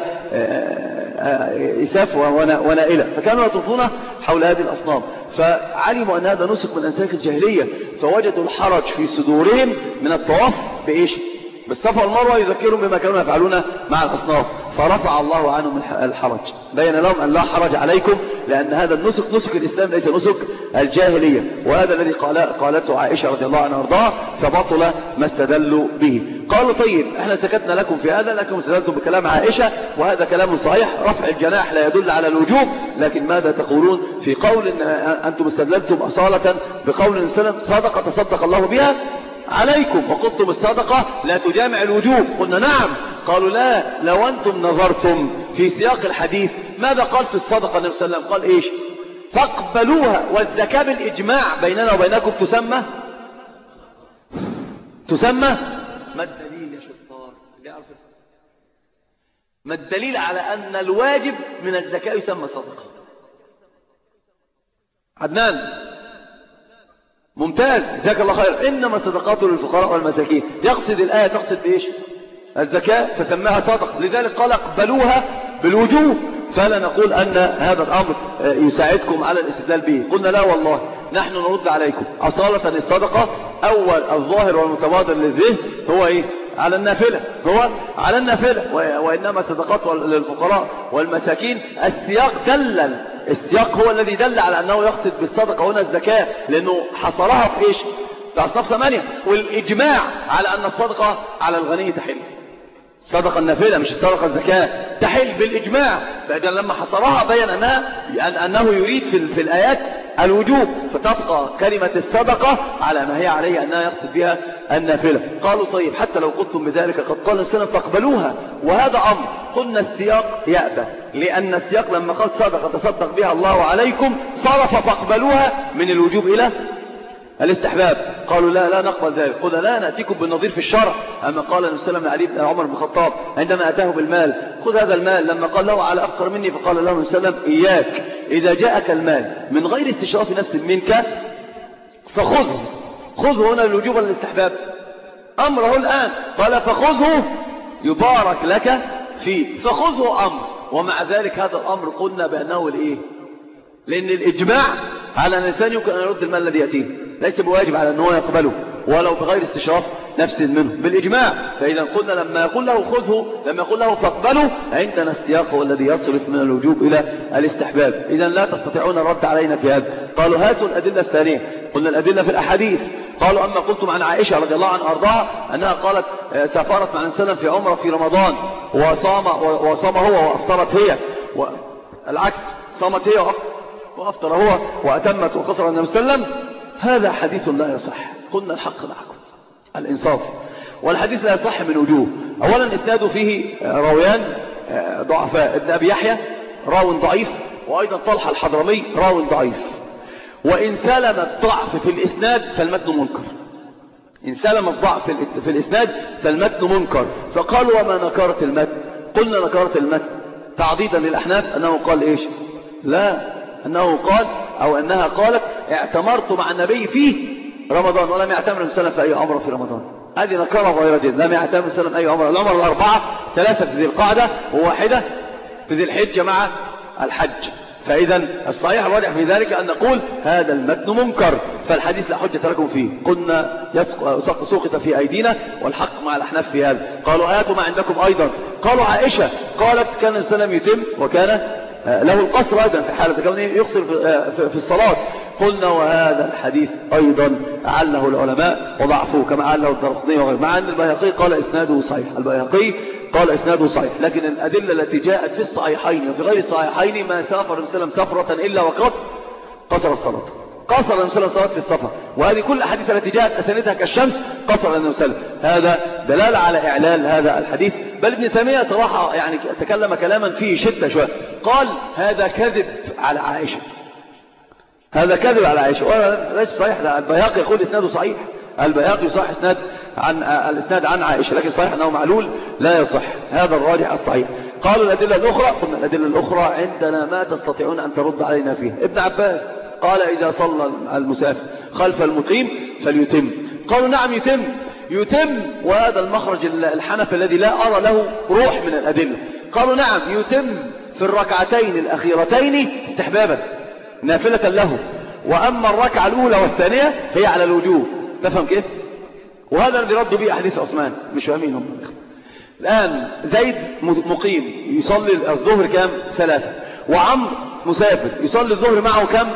إساف ونائلة، فكانوا يطوفون حول هذه الأصنام، فعلموا أن هذا نسك من أنساك الجاهلية، فوجدوا الحرج في صدورهم من الطواف بإيش؟ بالصفا والمروة، يذكرهم بما كانوا يفعلون مع الأصنام، فرفع الله عنهم الحرج، بين لهم أن لا حرج عليكم، لأن هذا النسك نسك الإسلام ليس نسك الجاهلية، وهذا الذي قالته عائشة رضي الله عنها وارضاها، فبطل ما استدلوا به. قالوا طيب احنا سكتنا لكم في هذا، لكم استدلتم بكلام عائشة، وهذا كلام صحيح، رفع الجناح لا يدل على الوجوب، لكن ماذا تقولون في قول إن أنتم استدلتم أصالة بقول سلم صدقة تصدق الله بها عليكم، وقلتم الصدقة لا تجامع الوجوب. قلنا نعم. قالوا لا، لو أنتم نظرتم في سياق الحديث ماذا قال في الصدقة النبي صلى الله عليه وسلم؟ قال إيش؟ فاقبلوها، والزكاة بالإجماع بيننا وبينكم تسمى ما الدليل يا شطار؟ ما الدليل على أن الواجب من الزكاة يسمى صدقة؟ عدنان ممتاز، جزاك الله خير. إنما الصدقات للفقراء والمساكين، يقصد الآية تقصد بإيش؟ الزكاة، فسماها صدقة، لذلك قال اقبلوها بالوجوب، فلا نقول أن هذا الأمر يساعدكم على الاستدلال به. قلنا لا والله، نحن نرد عليكم أصالة الصدقة أول الظاهر والمتبادر للذهن هو إيه؟ على النافلة، هو على النافلة، وإنما الصدقات للفقراء والمساكين السياق هو الذي دل على أنه يقصد بالصدقة هنا الزكاة، لأنه حصرها في إيش؟ في أصناف 8، والإجماع على أن الصدقة على الغني تحل، صدقة النافلة مش الصدقة الزكاة تحل بالإجماع، فإذا لما حصرها بين أنه يريد في الآيات الوجوب، فتبقى كلمة الصدقة على ما هي عليه أنها يقصد بها النافلة. قالوا طيب حتى لو قلتم بذلك قد قال السنة فاقبلوها، وهذا أمر. قلنا السياق يأبى، لأن السياق لما قال صدقة تصدق بها الله عليكم صرف فاقبلوها من الوجوب الاستحباب. قالوا لا نقبل ذلك. قلنا لا نأتيكم بالنظير في الشرع. أما قال النبي صلى الله عليه وسلم لعلي بن عمر بن الخطاب عندما أتاه بالمال خذ هذا المال، لما قال له على أفقر مني فقال له النبي صلى الله عليه وسلم إياك إذا جاءك المال من غير استشراف نفس منك فخذه. خذه هنا الوجوب والاستحباب، أمره الآن قال فخذه يبارك لك فيه، فخذه أمر. ومع ذلك هذا الأمر قلنا بأنه الإيه؟ لأن الإجماع على أن الإنسان يمكن أن يرد المال الذي يأتيه، ليس بواجب على أنه يقبله ولو بغير استشراف نفس منه بالإجماع. فإذا قلنا لما يقول له خذه، لما يقول له فاقبله، عندنا السياق الذي يصرف من الوجوب إلى الاستحباب. إذا لا تستطيعون الرد علينا في هذا. قالوا هاتوا الأدلة الثانية. قلنا الأدلة في الأحاديث. قالوا أما قلتم عن عائشة رضي الله عنها أرضاها أنها قالت سافرت مع النبي صلى الله عليه وسلم في عمرة في رمضان وصام هو وأفطرت هي، والعكس صامت هي وأفطر هو وأتمت وقصر النبي صلى الله عليه وسلم. هذا حديث لا يصح. قلنا الحق معكم الإنصاف، والحديث لا يصح من وجوه. أولا إسناده فيه راويان ضعفاء، ابن أبي يحيى راو ضعيف، وأيضا طلحة الحضرمي راو ضعيف. وإن سلم الضعف في الإسناد فالمتن منكر. إن سلم الضعف في الإسناد فالمتن منكر. فقالوا وما نكرة المتن؟ قلنا نكرة المتن تعضيدا للأحناف أنه قال إيش؟ لا، أنه قال أو أنها قالت اعتمرت مع النبي في رمضان ولم يعتمر النبي صلى الله عليه وسلم في أي عمرة في رمضان. هذه نكرة غير جدا. لم يعتمر النبي صلى الله عليه وسلم أي عمرة. العمر الأربعة، 3 في ذي القعدة وواحدة في ذي الحجة مع الحج. فإذا الصحيح الواضح في ذلك أن نقول هذا المتن منكر، فالحديث لا حجة لكم فيه. قلنا سقط في أيدينا والحق مع الأحناف في هذا. قالوا آتوا ما عندكم أيضا. قالوا عائشة قالت كان السلام يتم وكان له القصر أيضا في حالة كونه يقصر في الصلاة. قلنا وهذا الحديث أيضا عله العلماء وضعفوه كما عله الدرقطني وغيره، مع أن البيهقي قال إسناده صحيح. البيهقي قال إسناده صحيح، لكن الأدلة التي جاءت في الصحيحين وفي غير الصحيحين ما سافر النبي صلى الله عليه وسلم سفرة إلا وقد قصر الصلاة. قصر النبي صلى الله عليه وسلم في السفر. وهذه كل الأحاديث التي جاءت أسندها كالشمس قصر النبي صلى الله عليه وسلم. هذا دلالة على إعلال هذا الحديث. بل ابن تيمية صراحة يعني تكلم كلاما فيه شدة شوية، قال هذا كذب على عائشة. هذا كذب على عائشة ولا ليس صحيح. البيهقي يقول إسناده صحيح. البيهقي صح الإسناد عن عائشة، لكن صحيح أنه معلول لا يصح. هذا الراجح الصحيح. قالوا الأدلة الأخرى. قلنا الأدلة الأخرى عندنا ما تستطيعون أن ترد علينا فيها. ابن عباس قال إذا صلى المسافر خلف المقيم فليتم. قالوا نعم يتم، وهذا المخرج الحنفي الذي لا أرى له روح من الأدلة. قالوا نعم يتم في الركعتين الأخيرتين استحبابا نافلة له، وأما الركعة الأولى والثانية هي على الوجوب. تفهم كيف؟ وهذا الذي ردوا به أحاديث عثمان، مش فاهمين هم. الآن زيد مقيم يصلي الظهر كام؟ 3، وعمر مسافر يصلي الظهر معه كم؟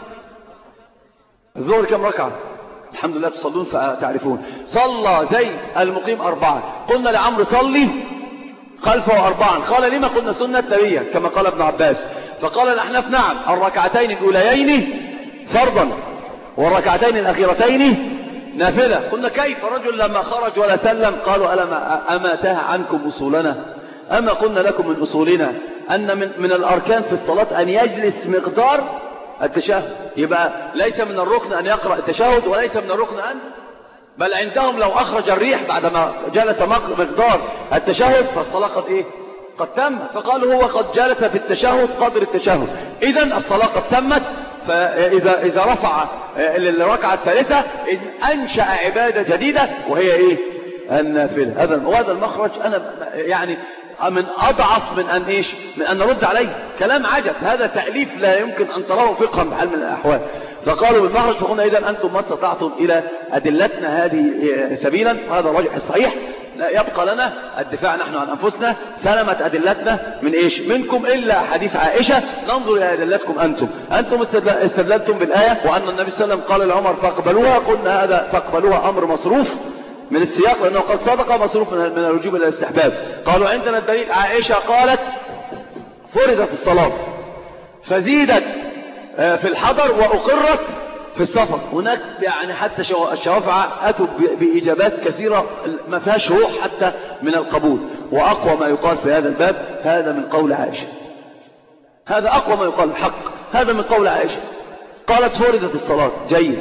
الظهر كم ركعة؟ الحمد لله تصلون فتعرفون. صلى زيد المقيم 4. قلنا لعمر صلي خلفه 4. قال لما؟ قلنا سنة نبية كما قال ابن عباس. فقال الأحناف نعم الركعتين الأوليين فرضا والركعتين الأخيرتين نافلة. قلنا كيف؟ رجل لما خرج ولا سلم قالوا أما تاه عنكم أصولنا؟ أما قلنا لكم من أصولنا أن من الأركان في الصلاة أن يجلس مقدار التشهد. يبقى ليس من الركن أن يقرأ التشهد، وليس من الركن أن، بل عندهم لو أخرج الريح بعدما جلس مقدار التشهد فالصلاة قد إيه؟ قد تم. فقالوا هو قد جلس في التشهد قدر التشهد، إذن الصلاة قد تمت. فإذا رفع الركعة الثالثة أنشأ عبادة جديدة وهي إيه؟ النافلة. وهذا المخرج أنا يعني من أضعف من أن إيش؟ من أن نرد عليه. كلام عجب، هذا تأليف لا يمكن أن تراه فقها بحال من الأحوال. فقالوا بالمخرج. فقلنا إذن أنتم ما استطعتم إلى أدلتنا هذه سبيلا، وهذا الراجح الصحيح. لا يبقى لنا الدفاع نحن عن أنفسنا. سلمت أدلتنا من إيش؟ منكم إلا حديث عائشة. ننظر إلى أدلتكم أنتم استدللتم بالآية وأن النبي صلى الله عليه وسلم قال لعمر فاقبلوها. قلنا هذا فاقبلوها أمر مصروف من السياق لأنه قد صدق، مصروف من الوجوب إلى الاستحباب. قالوا عندنا الدليل عائشة قالت فرضت الصلاة فزيدت في الحضر وأقرت في السفر. هناك يعني حتى الشوافع أتوا بإجابات كثيرة ما فيهاش روح حتى من القبول. وأقوى ما يقال في هذا الباب هذا من قول عائشة. هذا أقوى ما يقال الحق. هذا من قول عائشة. قالت فرضت الصلاة جيد،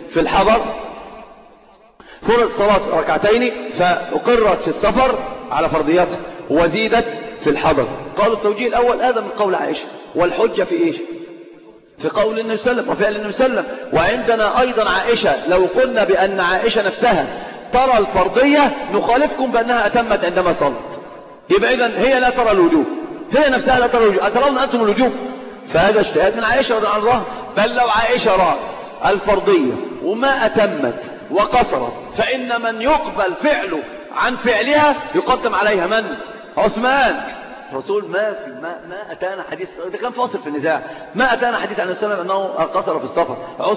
في الحضر فرض صلاة ركعتين فأقرت في السفر على فرضياتها وزيدت في الحضر. قالوا التوجيه الأول هذا من قول عائشة، والحجة في إيش؟ في قول النبي صلى الله عليه وسلم وفعل النبي صلى الله عليه وسلم. وعندنا أيضا عائشة، لو قلنا بأن عائشة نفسها ترى الفرضية نخالفكم بأنها أتمت عندما صلت، يبقى إذن هي لا ترى الوجوب، هي نفسها لا ترى الوجوب. أترون أنتم الوجوب؟ فهذا اجتهاد من عائشة رضي الله عنها. بل لو عائشة رأت الفرضية وما أتمت وقصرت فإن من يقبل فعله عن فعلها يقدم عليها من؟ عثمان. الرسول ما أتانا حديث، ده كان فاصل في النزاع، ما أتانا حديث عن السلام أنه قصر في السفر.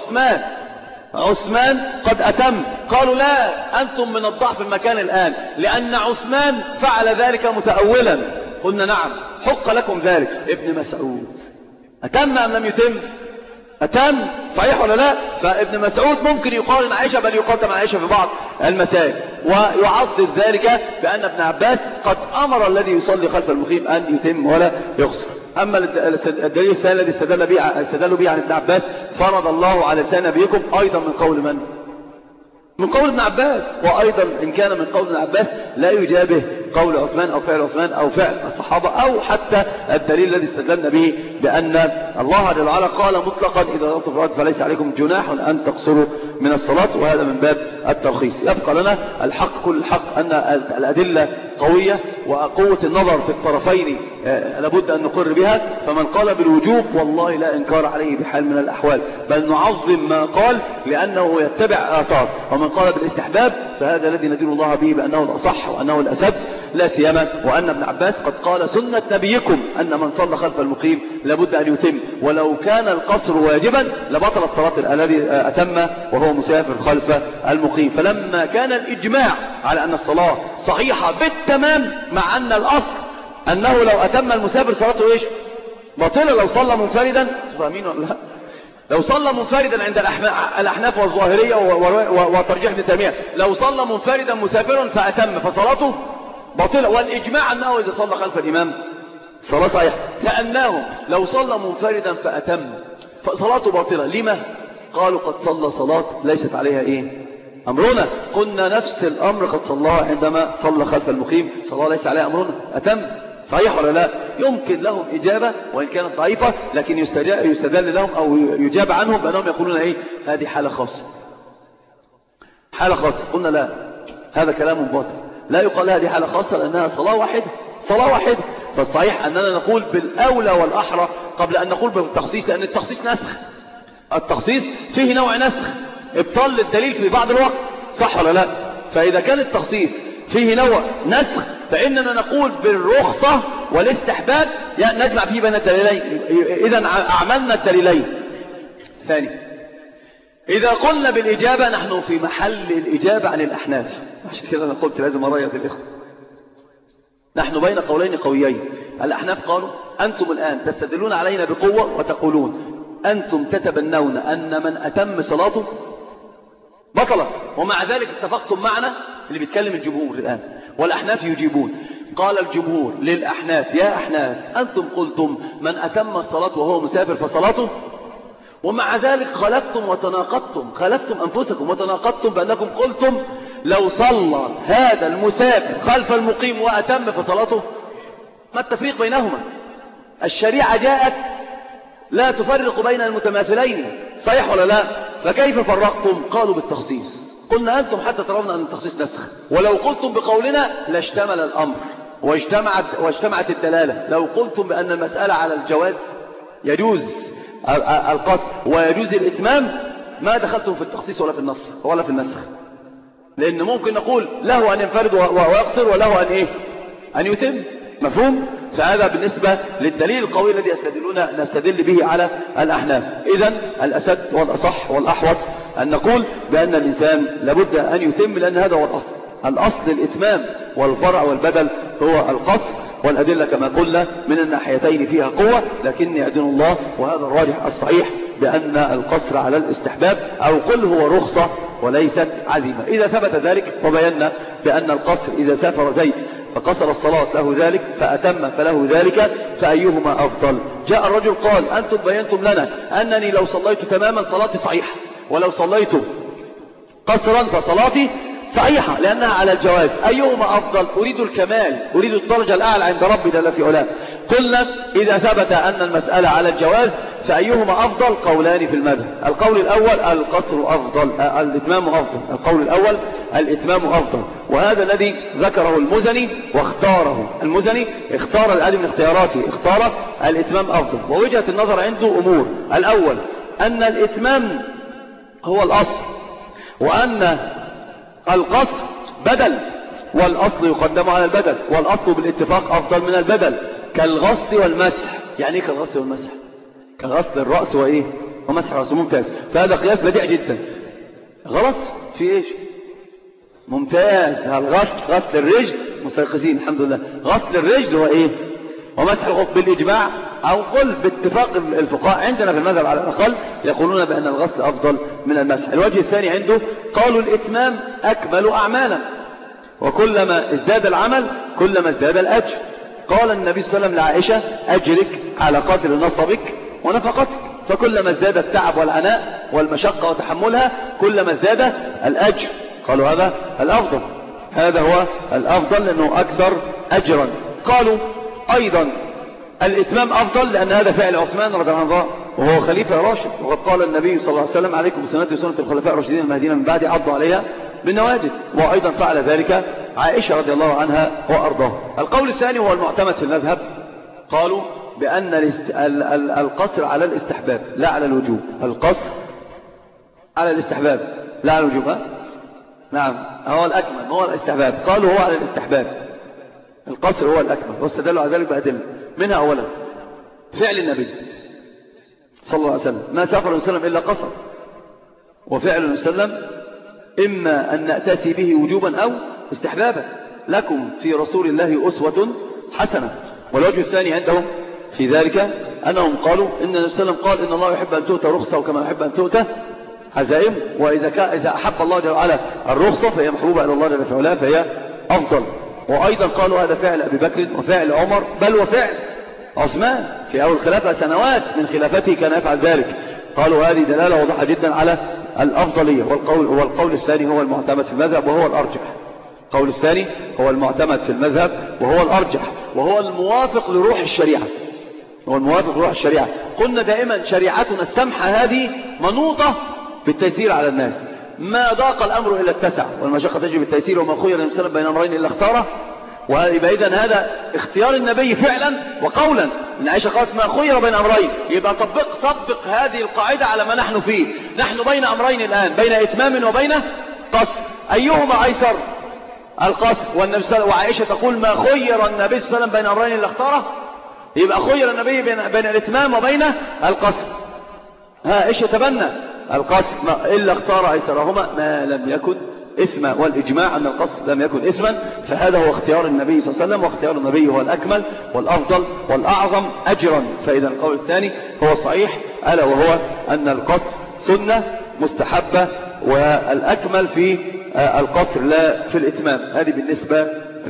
عثمان قد أتم. قالوا لا، أنتم من الضعف المكان الآن، لأن عثمان فعل ذلك متأولا. قلنا نعم، حق لكم ذلك. ابن مسعود أتم أم لم يتم؟ أتم، صحيح ولا لا؟ فابن مسعود ممكن يقارن عائشة، بل يقدم عائشة في بعض المسائل، ويعضد ذلك بأن ابن عباس قد أمر الذي يصلي خلف المقيم أن يتم ولا يقصر. أما الدليل الثاني الذي استدلوا به عن ابن عباس، فرض الله على لسان نبيكم، أيضا من قول من؟ من قول ابن عباس. وأيضا إن كان من قول ابن عباس لا يجابه قول عثمان أو فعل عثمان أو فعل الصحابة، أو حتى الدليل الذي استدلنا به بأن الله جل وعلا قال مطلقا إذا ضربتم في الأرض فليس عليكم جناح أن تقصروا من الصلاة، وهذا من باب الترخيص. يبقى لنا الحق كل الحق أن الأدلة قوية، وقوة النظر في الطرفين لابد أن نقر بها. فمن قال بالوجوب والله لا إنكار عليه بحال من الأحوال، بل نعظم ما قال لأنه يتبع آثار. ومن قال بالاستحباب فهذا الذي ندين الله به بأنه الأصح وأنه الأسد، لا سيما وأن ابن عباس قد قال سنة نبيكم أن من صلى خلف المقيم لابد أن يتم، ولو كان القصر واجبا لبطلت صلاة الذي أتم وهو مسافر خلف المقيم. فلما كان الإجماع على أن الصلاة صحيحة بالتمام، مع أن الأصل أنه لو أتم المسافر صلاته إيش؟ باطلة لو صلى منفردا. فاهمين ولا لا؟ لو صلى منفردا عند الأحناف والظاهرية وترجيح ابن تيمية، لو صلى منفردا مسافرا فأتم فصلاته باطلة، والإجماع أنه إذا صلى خلف الإمام صلاة صحيحة. سألناهم لو صلى منفردا فأتم فصلاته باطلة، لما؟ قالوا قد صلى صلاة ليست عليها إيه؟ أمرنا. قلنا نفس الأمر قد صلاها عندما صلى خلف المقيم، صلاة ليس عليها أمرنا، أتم، صحيح ولا لا؟ يمكن لهم إجابة وإن كانت ضعيفة، لكن يستدل لهم أو يجاب عنهم بأنهم يقولون إيه؟ هذه حالة خاصة، حالة خاصة. قلنا لا، هذا كلام باطل، لا يقال هذه حالة خاصة لأنها صلاة واحدة، صلاة واحدة. فالصحيح أننا نقول بالأولى والأحرى قبل أن نقول بالتخصيص، لأن التخصيص نسخ، التخصيص فيه نوع نسخ، ابطال الدليل في بعض الوقت، صح ولا لا؟ فإذا كان التخصيص فيه نوع نسخ فإننا نقول بالرخصة والاستحباب نجمع فيه بين الدليلين. إذا أعملنا الدليلين. ثاني، إذا قلنا بالإجابة نحن في محل الإجابة عن الأحناف، عشان كده أنا قلت لازم أريد الإخوة. نحن بين قولين قويين. الأحناف قالوا أنتم الآن تستدلون علينا بقوة وتقولون أنتم تتبنون أن من أتم صلاته بطلت، ومع ذلك اتفقتم معنا. اللي بيتكلم الجمهور الآن، والأحناف يجيبون. قال الجمهور للأحناف يا أحناف أنتم قلتم من أتم الصلاة وهو مسافر فصلاته، ومع ذلك خلفتم وتناقضتم، خلفتم أنفسكم وتناقضتم بأنكم قلتم لو صلى هذا المسافر خلف المقيم وأتم فصلاته. ما التفريق بينهما؟ الشريعة جاءت لا تفرق بين المتماثلين، صحيح ولا لا؟ فكيف فرقتم؟ قالوا بالتخصيص. قلنا أنتم حتى ترون أن التخصيص نسخ، ولو قلتم بقولنا لاشتمل الأمر واجتمعت الدلالة. لو قلتم بأن المسألة على الجواز يجوز القصر ويجوز الإتمام ما دخلتم في التخصيص ولا في النص ولا في النسخ، لأن ممكن نقول له أن ينفرد ويقصر وله أن إيه؟ أن يتم. مفهوم؟ فهذا بالنسبة للدليل القوي الذي نستدل به على الأحناف. إذن الأسد والأصح والأحوط أن نقول بأن الإنسان لابد أن يتم، لأن هذا هو الأصل. الأصل الإتمام، والفرع والبدل هو القصر. والأدلة كما قلنا من الناحيتين فيها قوة، لكن يأذن الله وهذا الراجح الصحيح بأن القصر على الاستحباب، أو قل هو رخصة وليست عزيمة. إذا ثبت ذلك وبينا بأن القصر إذا سافر زيد فقصر الصلاة له ذلك فأتم فله ذلك، فأيهما أفضل؟ جاء الرجل قال أنتم بينتم لنا أنني لو صليت تماما صلاتي صحيحة، ولو صليت قصرا فصلاتي صحيحة لأنها على الجواز. أيهما أفضل؟ أريد الكمال، أريد الدرجة الأعلى عند ربي جل في علاه. قلنا إذا ثبت أن المسألة على الجواز فأيهما أفضل؟ قولان في المذهب. القول الأول القصر أفضل، الإتمام أفضل. القول الأول الإتمام أفضل، وهذا الذي ذكره المزني واختاره. المزني اختار هذه من اختياراته، اختار الإتمام أفضل. ووجهة النظر عنده أمور: الأول أن الإتمام هو الأصل، وأن القصر بدل، والأصل يقدم على البدل، والأصل بالاتفاق أفضل من البدل، كالغسل والمسح. يعني ايه كالغسل والمسح؟ كغسل الرأس وإيه؟ ومسح الرأس. ممتاز. فهذا قياس بديع جدا. غلط في إيش؟ ممتاز. غسل الرجل مستيقظين الحمد لله. غسل الرجل وإيه؟ ومسح الخف بالإجماع، أو قل باتفاق الفقهاء عندنا في المذهب على الأقل يقولون بأن الغسل أفضل من المسح. الوجه الثاني عنده قالوا الإتمام أكمل أعمالا، وكلما ازداد العمل كلما ازداد الأجر. قال النبي صلى الله عليه وسلم لعائشة: أجرك على قدر نصبك ونفقتك، فكلما ازداد التعب والعناء والمشقة وتحملها كلما ازداد الأجر. قالوا هذا الأفضل، هذا هو الأفضل لأنه أكثر أجرا. قالوا أيضا الإتمام أفضل لأن هذا فعل عثمان رضي الله عنه وهو خليفة راشد، وقد قال النبي صلى الله عليه وسلم: عليكم بسنتي وسنة الخلفاء الراشدين المهديين من بعدي عضوا عليها بالنواجذ. وأيضا فعل ذلك عائشة رضي الله عنها وأرضاها. القول الثاني هو المعتمد في المذهب، قالوا بأن القصر على الاستحباب لا على الوجوب. القصر على الاستحباب لا على الوجوب. نعم، هو الأكمل، هو الاستحباب. قالوا هو على الاستحباب، القصر هو الأكمل، واستدلوا على ذلك بأدلة. منها أولا فعل النبي صلى الله عليه وسلم: ما سافر النبي صلى الله عليه وسلم إلا قصر. وفعل النبي صلى الله عليه وسلم إما أن نأتي به وجوبا أو استحبابا. لكم في رسول الله أسوة حسنة. والوجه الثاني عندهم في ذلك أنهم قالوا إن النبي صلى الله عليه وسلم قال: إن الله يحب أن تؤتى رخصة وكما يحب أن تؤتى عزائم. وإذا أحب الله جل وعلا الرخصة فهي محبوبة إلى الله جل وعلا فهي أفضل. وأيضا قالوا هذا فعل أبي بكر وفعل عمر، بل وفعل عثمان في أول خلافة، سنوات من خلافته كان يفعل ذلك. قالوا هذه دلالة واضحة جدا على الأفضلية. والقول الثاني هو المعتمد في المذهب وهو الأرجح. القول الثاني هو المعتمد في المذهب وهو الأرجح، وهو الموافق لروح الشريعة. هو الموافق لروح الشريعة. قلنا دائما شريعتنا السمحة هذه منوطة بالتيسير على الناس. ما ضاق الأمر إلا اتسع، والمشقة تجري بالتيسير، وما خير النبي صلى الله عليه وسلم بين أمرين إلا اختاره. ويبقى إذن هذا اختيار النبي فعلا وقولا. إن عائشة قالت: ما خير بين أمرين، يبقى طبق هذه القاعدة على ما نحن فيه. نحن بين أمرين الآن، بين إتمام وبين قصر. أيهما أيسر؟ القصر. والنبي صلى الله عليه وسلم وعائشة تقول: ما خير النبي صلى الله عليه وسلم بين أمرين إلا اختاره. يبقى خير النبي بين الإتمام وبين القصر. إيش يتبنى؟ القصر إلا اختار أيسرهما ما لم يكن إثما، والإجماع أن القصر لم يكن إثما. فهذا هو اختيار النبي صلى الله عليه وسلم، واختيار النبي هو الأكمل والأفضل والأعظم أجرا. فإذا القول الثاني هو الصحيح، ألا وهو أن القصر سنة مستحبة، والأكمل في القصر لا في الإتمام. هذه بالنسبة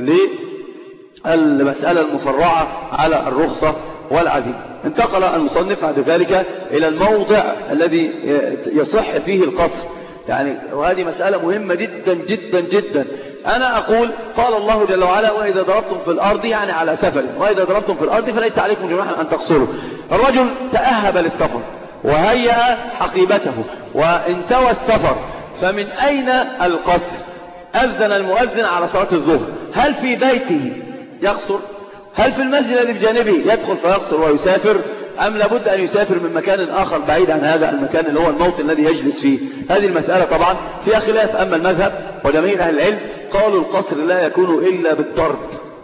للمسألة المفرعة على الرخصة والعزيمة. انتقل المصنف بعد ذلك إلى الموضع الذي يصح فيه القصر، يعني وهذه مسألة مهمة جدا جدا جدا. أنا أقول قال الله جل وعلا: وإذا ضربتم في الأرض، يعني على سفر، وإذا ضربتم في الأرض فليس عليكم جناح أن تقصروا. الرجل تأهب للسفر وهيأ حقيبته وانتوى السفر، فمن أين القصر؟ أذن المؤذن على صلاة الظهر، هل في بيته يقصر؟ هل في المسجد الذي بجانبه يدخل فيقصر ويسافر؟ أم لابد أن يسافر من مكان آخر بعيد عن هذا المكان اللي هو الموطن الذي يجلس فيه؟ هذه المسألة طبعا فيها خلاف. أما المذهب وجميع أهل العلم قالوا القصر لا يكون إلا بالضرب.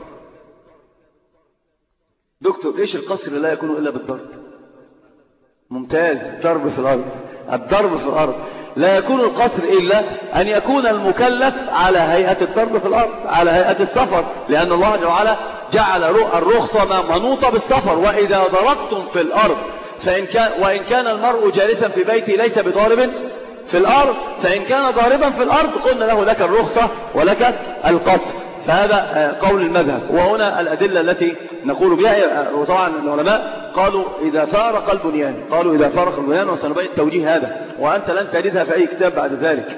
دكتور إيش القصر لا يكون إلا بالضرب؟ ممتاز. ضرب في الأرض، الضرب في الأرض. لا يكون القصر إلا أن يكون المكلف على هيئة الضرب في الأرض، على هيئة السفر، لأن الله جل وعلا جعل الرخصة منوطة بالسفر. وإذا ضربتم في الأرض وإن كان المرء جالسا في بيته ليس بضارب في الأرض، فإن كان ضاربا في الأرض قلنا له لك الرخصة ولك القصر. فهذا قول المذهب. وهنا الأدلة التي نقول بها، وطبعا العلماء قالوا إذا فارق البنيان، قالوا إذا فارق البنيان، وسنبين توجيه هذا وأنت لن تجدها في أي كتاب بعد ذلك.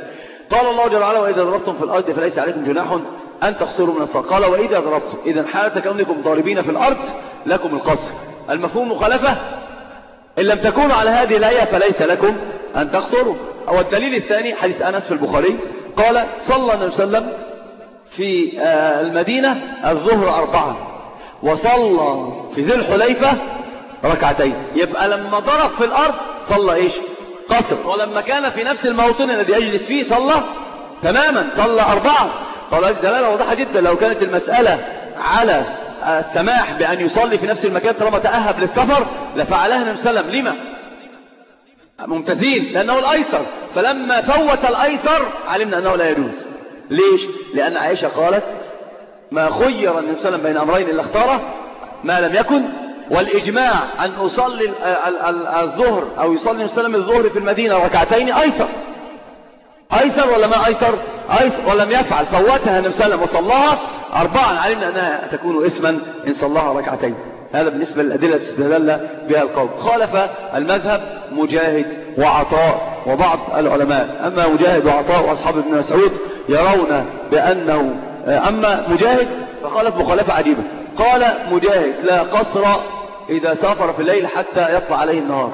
قال الله جل وعلا وإذا ضربتم في الأرض فليس عليكم جناح أن تقصروا من الصلاة. قال وإذا ضربتم، إذا حالة كونكم ضاربين في الأرض لكم القصر. المفهوم مخالفة، إن لم تكونوا على هذه الآية فليس لكم أن تقصروا. أو الدليل الثاني حديث أنس في البخاري قال صلى النبي صلى الله عليه وسلم في المدينة الظهر 4 وصلى في ذي الحليفة 2. يبقى لما ضرب في الأرض صلى إيش؟ قصر. ولما كان في نفس الموطن الذي يجلس فيه صلى تماما، صلى 4. قال هذه دلالة واضحة جدا. لو كانت المسألة على السماح بأن يصلي في نفس المكان طالما تأهب للسفر لفعلها النبي صلى الله عليه وسلم. لما؟ ممتازين، لأنه الأيسر. فلما فوت الأيسر علمنا أنه لا يجوز. ليش؟ لأن عائشة قالت ما خير النبي صلى الله عليه وسلم بين أمرين إلا اختاره ما لم يكن. والإجماع أن أصلي الظهر أو يصلي النبي صلى الله عليه وسلم الظهر في المدينة 2 أيسر. أيسر ولا ما أيسر؟ أيسر. ولم يفعل، فوتها النبي صلى الله عليه وسلم وصلاها 4. علمنا أنها تكون إثما إن صلاها 2. هذا بالنسبة للأدلة استدل بها القوم. خالف المذهب مجاهد وعطاء وبعض العلماء. أما مجاهد وعطاء وأصحاب ابن مسعود يرون بأنه، أما مجاهد فخالف مخالفة عجيبة. قال مجاهد لا قصر إذا سافر في الليل حتى يطلع عليه النهار،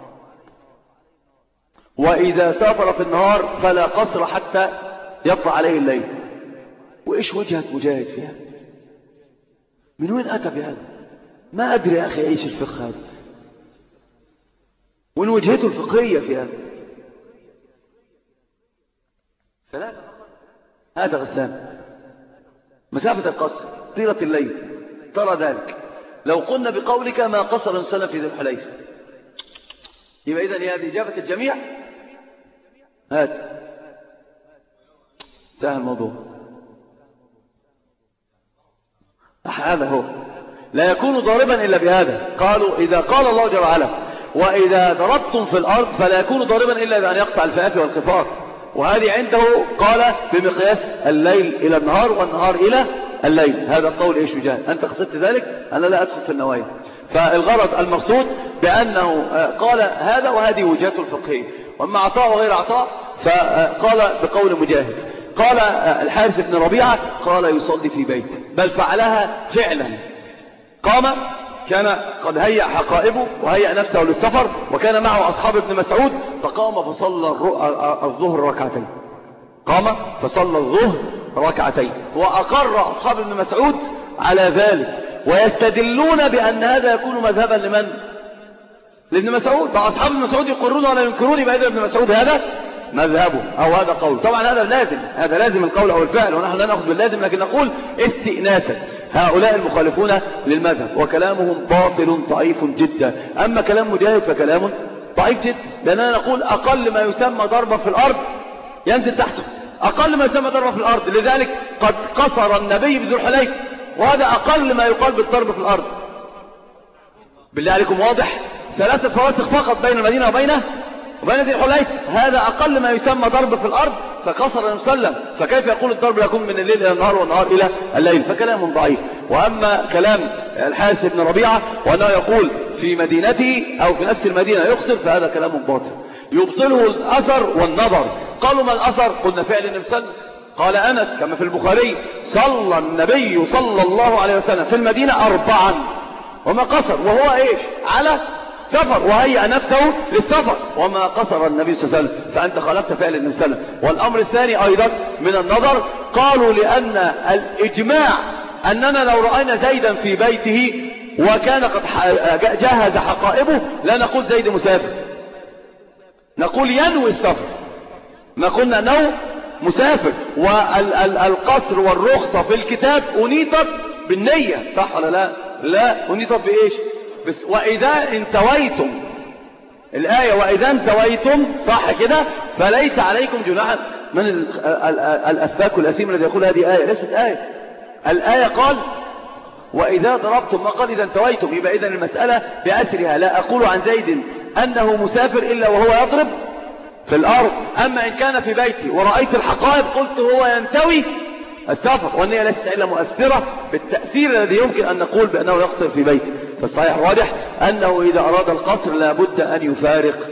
وإذا سافر في النهار فلا قصر حتى يطلع عليه الليل. وإيش وجهة مجاهد فيها؟ من وين أتى بهذا؟ ما أدري يا أخي إيش الفقه هذا، وين وجهته الفقهية في هذا؟ سلام. هذا غسان مسافة القصر طيلة الليل ترى ذلك. لو قلنا بقولك ما قصر الإنسان في ذي الحليفة، يبقى إذن هذه إجابة الجميع. هذا سهل الموضوع. هذا هو لا يكون ضاربا إلا بهذا. قالوا إذا قال الله جل وعلا وإذا ضربتم في الأرض فلا يكون ضاربا إلا بأن يقطع الفئات والقفار. وهذه عنده قال بمقياس الليل إلى النهار والنهار إلى الليل. هذا قول إيش مجاهد. أنت قصدت ذلك، أنا لا أدخل في النوايا. فالغرض المقصود بأنه قال هذا، وهذه وجهته الفقهية. وأما عطاء وغير عطاء فقال بقول مجاهد. قال الحارث بن ربيعة قال يصلي في بيت، بل فعلها فعلا. قام، كان قد هيأ حقائبه وهيأ نفسه للسفر، وكان معه أصحاب ابن مسعود، فقام فصلى الظهر 2. قام فصلى الظهر 2 وأقر أصحاب ابن مسعود على ذلك، ويستدلون بأن هذا يكون مذهبا لمن؟ لابن مسعود. فأصحاب ابن مسعود يقرون ولا ينكرون، يبقى ابن مسعود هذا مذهبه أو هذا قول. طبعا هذا لازم القول أو الفعل، ونحن لا نأخذ باللازم، لكن نقول استئناسا هؤلاء المخالفون للمذهب وكلامهم باطل ضعيف جدا. أما كلام مجاهد فكلام ضعيف جدا، لأننا نقول أقل ما يسمى ضربا في الأرض ينزل تحته، أقل ما يسمى ضربا في الأرض. لذلك قد قصر النبي بذو الحليفة، وهذا أقل ما يقال بالضرب في الأرض. بالله عليكم واضح؟ 3 فواسق فقط بين المدينة وبين ذي الحليفة، هذا أقل ما يسمى ضرب في الأرض، فقصر النبي صلى الله عليه وسلم. فكيف يقول الضرب يكون من الليل إلى النهار والنهار إلى الليل؟ فكلام ضعيف. وأما كلام الحارث بن ربيعة وأنه يقول في مدينته أو في نفس المدينة يقصر، فهذا كلام باطل يبطله الأثر والنظر. قالوا ما الأثر؟ قلنا فعل النبي صلى الله عليه وسلم. قال أنس كما في البخاري صلى النبي صلى الله عليه وسلم في المدينة 4 وما قصر، وهو إيش؟ على سفر، وهيأ نفسه للسفر، وما قصر النبي صلى الله عليه وسلم. فأنت خالفت فعل النبي صلى الله عليه وسلم. والأمر الثاني أيضا من النظر، قالوا لأن الإجماع أننا لو رأينا زيدا في بيته وكان قد جهز حقائبه لا نقول زيد مسافر، نقول ينوي السفر، ما قلنا أنه مسافر. والقصر والرخصة في الكتاب أنيطت بالنية، صح ولا لا؟ لا، أنيطت بإيش؟ وإذا انتويتم، الآية وإذا انتويتم، صح كده؟ فليس عليكم جناح. من الأفاك الأثيم الذي يقول هذه آية؟ ليست آية. الآية قال وإذا ضربتم، ما قال إذا انتويتم. يبقى إذن المسألة بأسرها. لا أقول عن زيد أنه مسافر إلا وهو يضرب في الأرض. أما إن كان في بيتي ورأيت الحقائب قلت هو ينتوي السفر، والنية ليست إلا مؤثرة بالتأثير الذي يمكن أن نقول بأنه يقصر في بيته. فالصحيح واضح أنه إذا أراد القصر لابد أن يفارق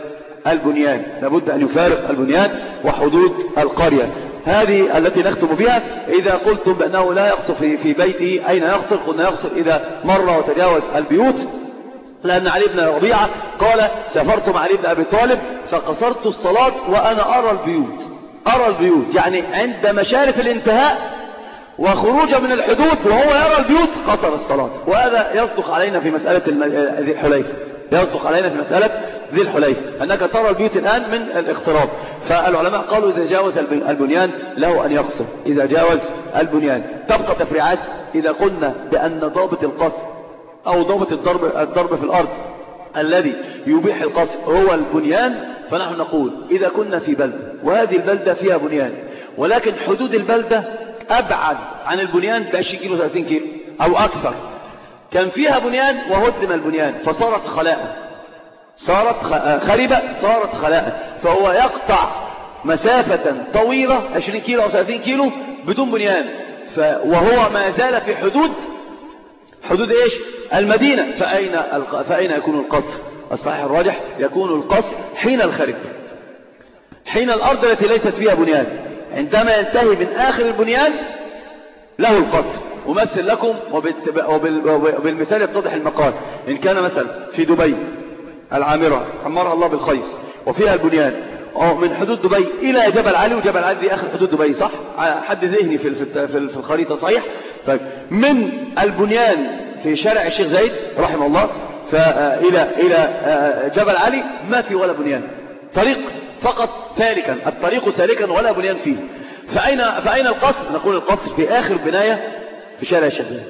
البنيان، لابد أن يفارق البنيان وحدود القرية. هذه التي نختم بها. إذا قلتم بأنه لا يقصر في بيته، أين يقصر؟ قلنا يقصر إذا مر وتجاوز البيوت، لأن علي بن ربيعة قال سافرت مع علي بن أبي طالب فقصرت الصلاة وأنا أرى البيوت، يعني عند مشارف الانتهاء وخروج من الحدود وهو يرى البيوت قصر الصلاة. وهذا يصدق علينا في مسألة ذي الحليفة، ذي الحليفة أنك ترى البيوت الآن من الاقتراب. فالعلماء قالوا إذا جاوز البنيان له أن يقصر، إذا جاوز البنيان. تبقى تفريعات. إذا قلنا بأن ضابط القصر أو ضابط الضرب في الأرض الذي يبيح القصر هو البنيان، فنحن نقول إذا كنا في بلدة وهذه البلدة فيها بنيان ولكن حدود البلدة أبعد عن البنيان ب 20 كيلو 30 كيلو أو أكثر، كان فيها بنيان وهدم البنيان فصارت خلاء، صارت خلاء، فهو يقطع مسافة طويلة 20 كيلو أو 30 كيلو بدون بنيان، وهو ما زال في حدود إيش؟ المدينة. فأين يكون القصر؟ الصحيح الراجح يكون القصر حين الخرب، حين الأرض التي ليست فيها بنيان، عندما ينتهي من آخر البنيان له القصر. أمثل لكم وبالمثال يتضح المقال. إن كان مثلا في دبي العامرة عمرها الله بالخير وفيها البنيان من حدود دبي إلى جبل علي، وجبل علي دي آخر حدود دبي، صح؟ حد ذهني في الخريطة، صحيح؟ طيب من البنيان في شارع الشيخ زايد رحمه الله إلى جبل علي ما في ولا بنيان، طريق فقط سالكا، الطريق سالكا ولا بنيان فيه. فأين القصر؟ نقول القصر في آخر بناية في شارع الشيخ زايد.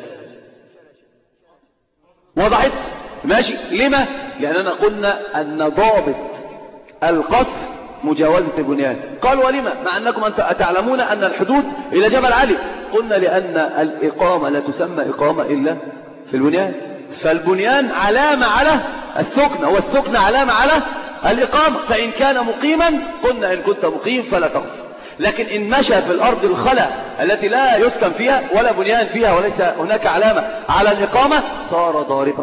وضعت ماشي. لما؟ لأننا قلنا أن ضابط القصر مجاوزة البنيان. قال ولما؟ مع أنكم تعلمون أن الحدود إلى جبل علي. قلنا لأن الإقامة لا تسمى إقامة إلا في البنيان، فالبنيان علامة على السكنة والسكنة علامة على الإقامة. فإن كان مقيما قلنا إن كنت مقيم فلا تقصر، لكن إن مشى في الأرض الخلا التي لا يسكن فيها ولا بنيان فيها وليس هناك علامة على الإقامة صار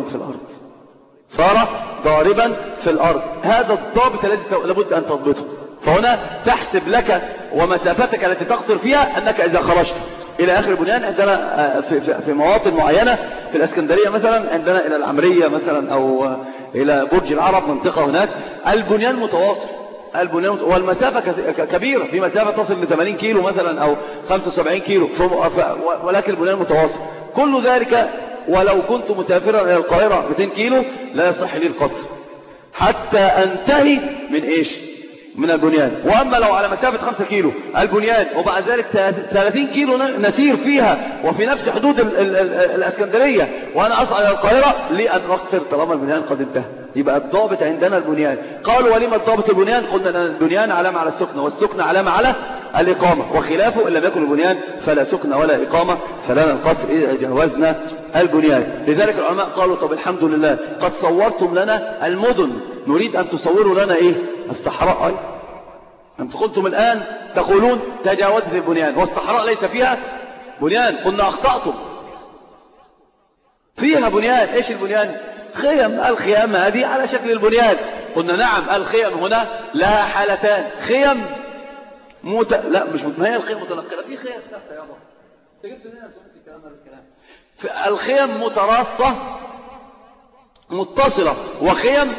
ضاربا في الأرض. هذا الضابط الذي لابد أن تضبطه. فهنا تحسب لك ومسافتك التي تقصر فيها أنك إذا خرجت إلى آخر البنيان. عندنا في مواطن معينة في الإسكندرية مثلا، عندنا إلى العمرية مثلا أو إلى برج العرب منطقة هناك البنيان متواصل، والمسافة كبيرة، في مسافة تصل ل 80 كيلو مثلا أو 75 كيلو، ولكن البنيان متواصل. كل ذلك ولو كنت مسافرا إلى القاهرة 200 كيلو لا يصح لي القصر حتى أنتهي من إيش؟ من البنيان. وأما لو على مسافة 5 كيلو البنيان وبعد ذلك 30 كيلو نسير فيها وفي نفس حدود الإسكندرية وأنا أصعد إلى القاهرة لأن أقصر طالما البنيان قد انتهى. يبقى الضابط عندنا البنيان. قالوا ولما الضابط البنيان؟ قلنا أن البنيان علامة على السكنة والسكنة علامة على الإقامة، وخلافه إن لم يكن البنيان فلا سكنة ولا إقامة، فلنا القصر إذا جاوزنا البنيان. لذلك العلماء قالوا طب الحمد لله قد صورتم لنا المدن، نريد أن تصوروا لنا إيه؟ الصحراء. أي أنت قلتم الآن تقولون تجاوزت البنيان والصحراء ليس فيها بنيان. قلنا أخطأتم، فيها بنيان. إيش البنيان؟ خيم. الخيام هذه على شكل البنيان. قلنا نعم الخيم هنا لها حالتان، خيم لا مش ما هي الخيم متنقلة، في خيم تحت يا بابا تجد هنا الكلام. الخيم متراصة متصلة وخيم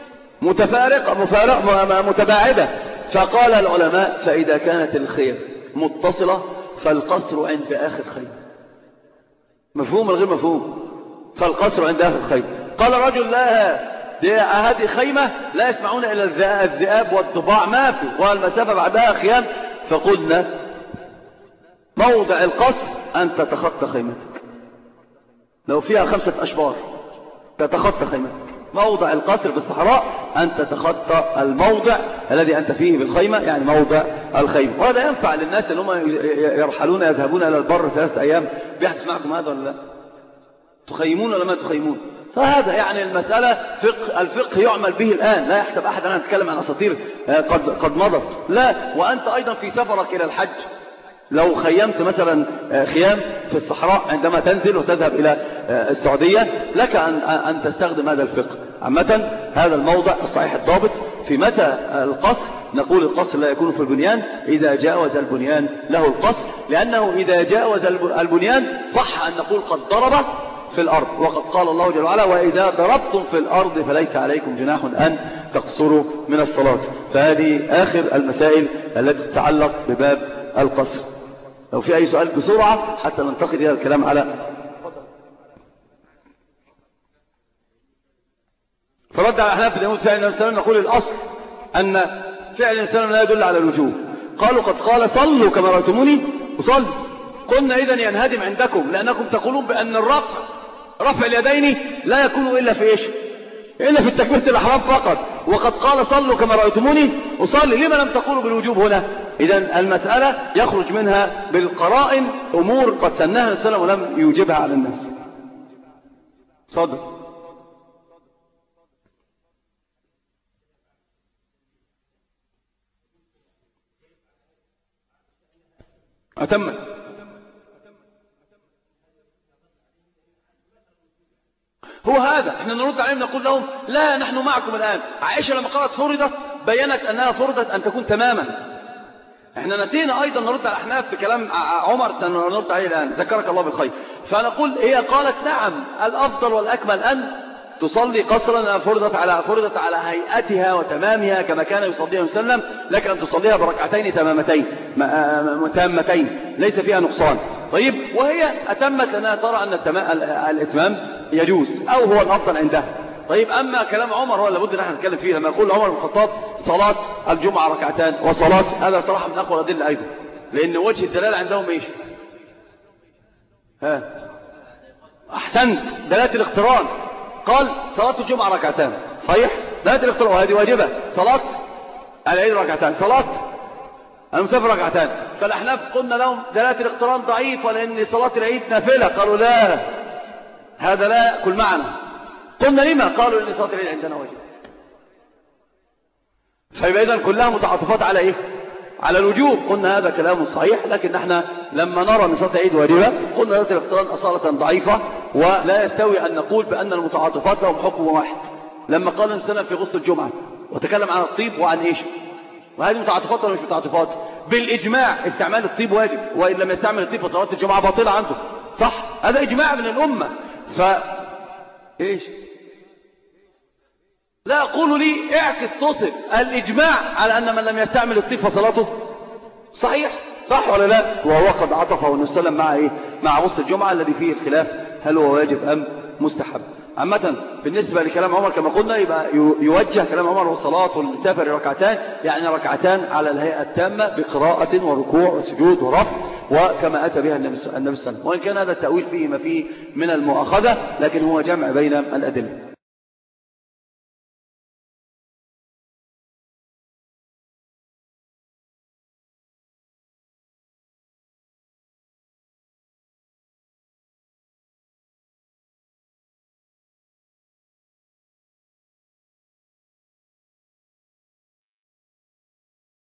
متباعدة. فقال العلماء فإذا كانت الخيم متصلة فالقصر عند آخر خيم. مفهوم ولا غير مفهوم؟ فالقصر عند آخر خيم. قال رجل لا هذه خيمة لا يسمعون إلى الذئاب والضباع ما في، والمسافة بعدها خيام. فقلنا موضع القصر أن تتخطى خيمتك، لو فيها 5 أشبار تتخطى خيمتك. موضع القصر في الصحراء أن تتخطى الموضع الذي أنت فيه بالخيمة، يعني موضع الخيمة. وهذا ينفع للناس اللي هم يرحلون يذهبون إلى البر 3 أيام. بيحدث معكم هذا ولا لا؟ تخيمون ولا ما تخيمون؟ فهذا يعني المسألة الفقه يعمل به الآن. لا يحسب أحد أنا أتكلم عن أساطير قد مضت، لا. وأنت أيضا في سفرك إلى الحج لو خيمت مثلا خيام في الصحراء عندما تنزل وتذهب إلى السعودية لك أن تستخدم هذا الفقه. عامة هذا الموضع الصحيح الضابط في متى القصر. نقول القصر لا يكون في البنيان إذا جاوز البنيان له القصر، لأنه إذا جاوز البنيان صح أن نقول قد ضرب في الأرض، وقد قال الله جل وعلا وإذا ضربتم في الأرض فليس عليكم جناح أن تقصروا من الصلاة. فهذه آخر المسائل التي تتعلق بباب القصر. لو في أي سؤال بسرعة حتى ننتقل إلى الكلام على فرد على الأحناف في فعل النبي صلى الله عليه وسلم. نقول الأصل أن فعل النبي صلى الله عليه وسلم لا يدل على الوجوب. قالوا قد قال صلوا كما رأيتموني أصلي. قلنا إذن ينهدم عندكم، لأنكم تقولون بأن رفع اليدين لا يكون إلا في إيش؟ إلا في تكبيرة الإحرام فقط. وقد قال صلوا كما رأيتموني أصلي، لما لم تقولوا بالوجوب هنا؟ إذن المسألة يخرج منها بالقرائن أمور قد سنها النبي صلى الله عليه وسلم ولم يوجبها على الناس. صدق. أتمت. هو هذا احنا نرد عليهم نقول لهم لا نحن معكم الآن. عائشة لما قالت فرضت بيّنت أنها فرضت أن تكون تماما. احنا نسينا أيضا نرد على الأحناف في كلام عمر سنرد عليه الآن ذكرك الله بالخير. فنقول هي قالت نعم الأفضل والأكمل أن تصلي قصرا فرضت على هيئتها وتمامها كما كان يصليها وسلم، لك أن تصليها بركعتين تامتين ليس فيها نقصان. طيب وهي أتمت لأنها ترى أن الإتمام يجوز أو هو الأفضل عندها. طيب أما كلام عمر هو لابد نحن نتكلم فيه لما يقول عمر بن الخطاب صلاة الجمعة ركعتان وصلاة، هذا صراحة من أقوى الأدلة أيضا، لأن وجه الدلالة عندهم إيش؟ أحسنت، دلالة الاقتران. قال صلاة الجمعة ركعتان صحيح، دلالة الاقتران وهذه واجبة. صلاة العيد ركعتان، صلاة المسافر ركعتان. فالأحناف قلنا لهم دلالة الاقتران ضعيفة لأن صلاة العيد نافلة. قالوا لا هذا لا يأكل معنا. قلنا لما؟ قالوا لأن صلاة العيد عندنا واجب. فيبقى إذن كلها متعاطفات على إيه؟ على الوجوب. قلنا هذا كلام صحيح، لكن نحن لما نرى أن صلاة العيد واجبة قلنا دلالة الاقتران أصالة ضعيفة، ولا يستوي أن نقول بأن المتعاطفات لهم حكم واحد. لما قال النبي في غسل الجمعة وتكلم عن الطيب وعن إيش؟ وهذه متعاطفات ولا مش متعاطفات؟ بالإجماع استعمال الطيب واجب، وإن لم يستعمل الطيب فصلاة الجمعة باطلة عنده، صح؟ هذا إجماع من الأمة. إيش؟ لا أقول لي اعكس تصف الإجماع على أن من لم يستعمل الطيب فصلاته صحيح، صح ولا لا؟ وهو قد عطفه النبي صلى الله عليه وسلم مع إيه؟ مع غسل الجمعة الذي فيه الخلاف هل هو واجب أم مستحب. عامة بالنسبة لكلام عمر كما قلنا يبقى يوجه كلام عمر والصلاة السافر ركعتان، يعني ركعتان على الهيئة التامة بقراءة وركوع وسجود ورفع، وكما أتى بها النبي صلى الله عليه وسلم. وإن كان هذا التأويل فيه ما فيه من المؤاخذة، لكن هو جمع بين الأدلة.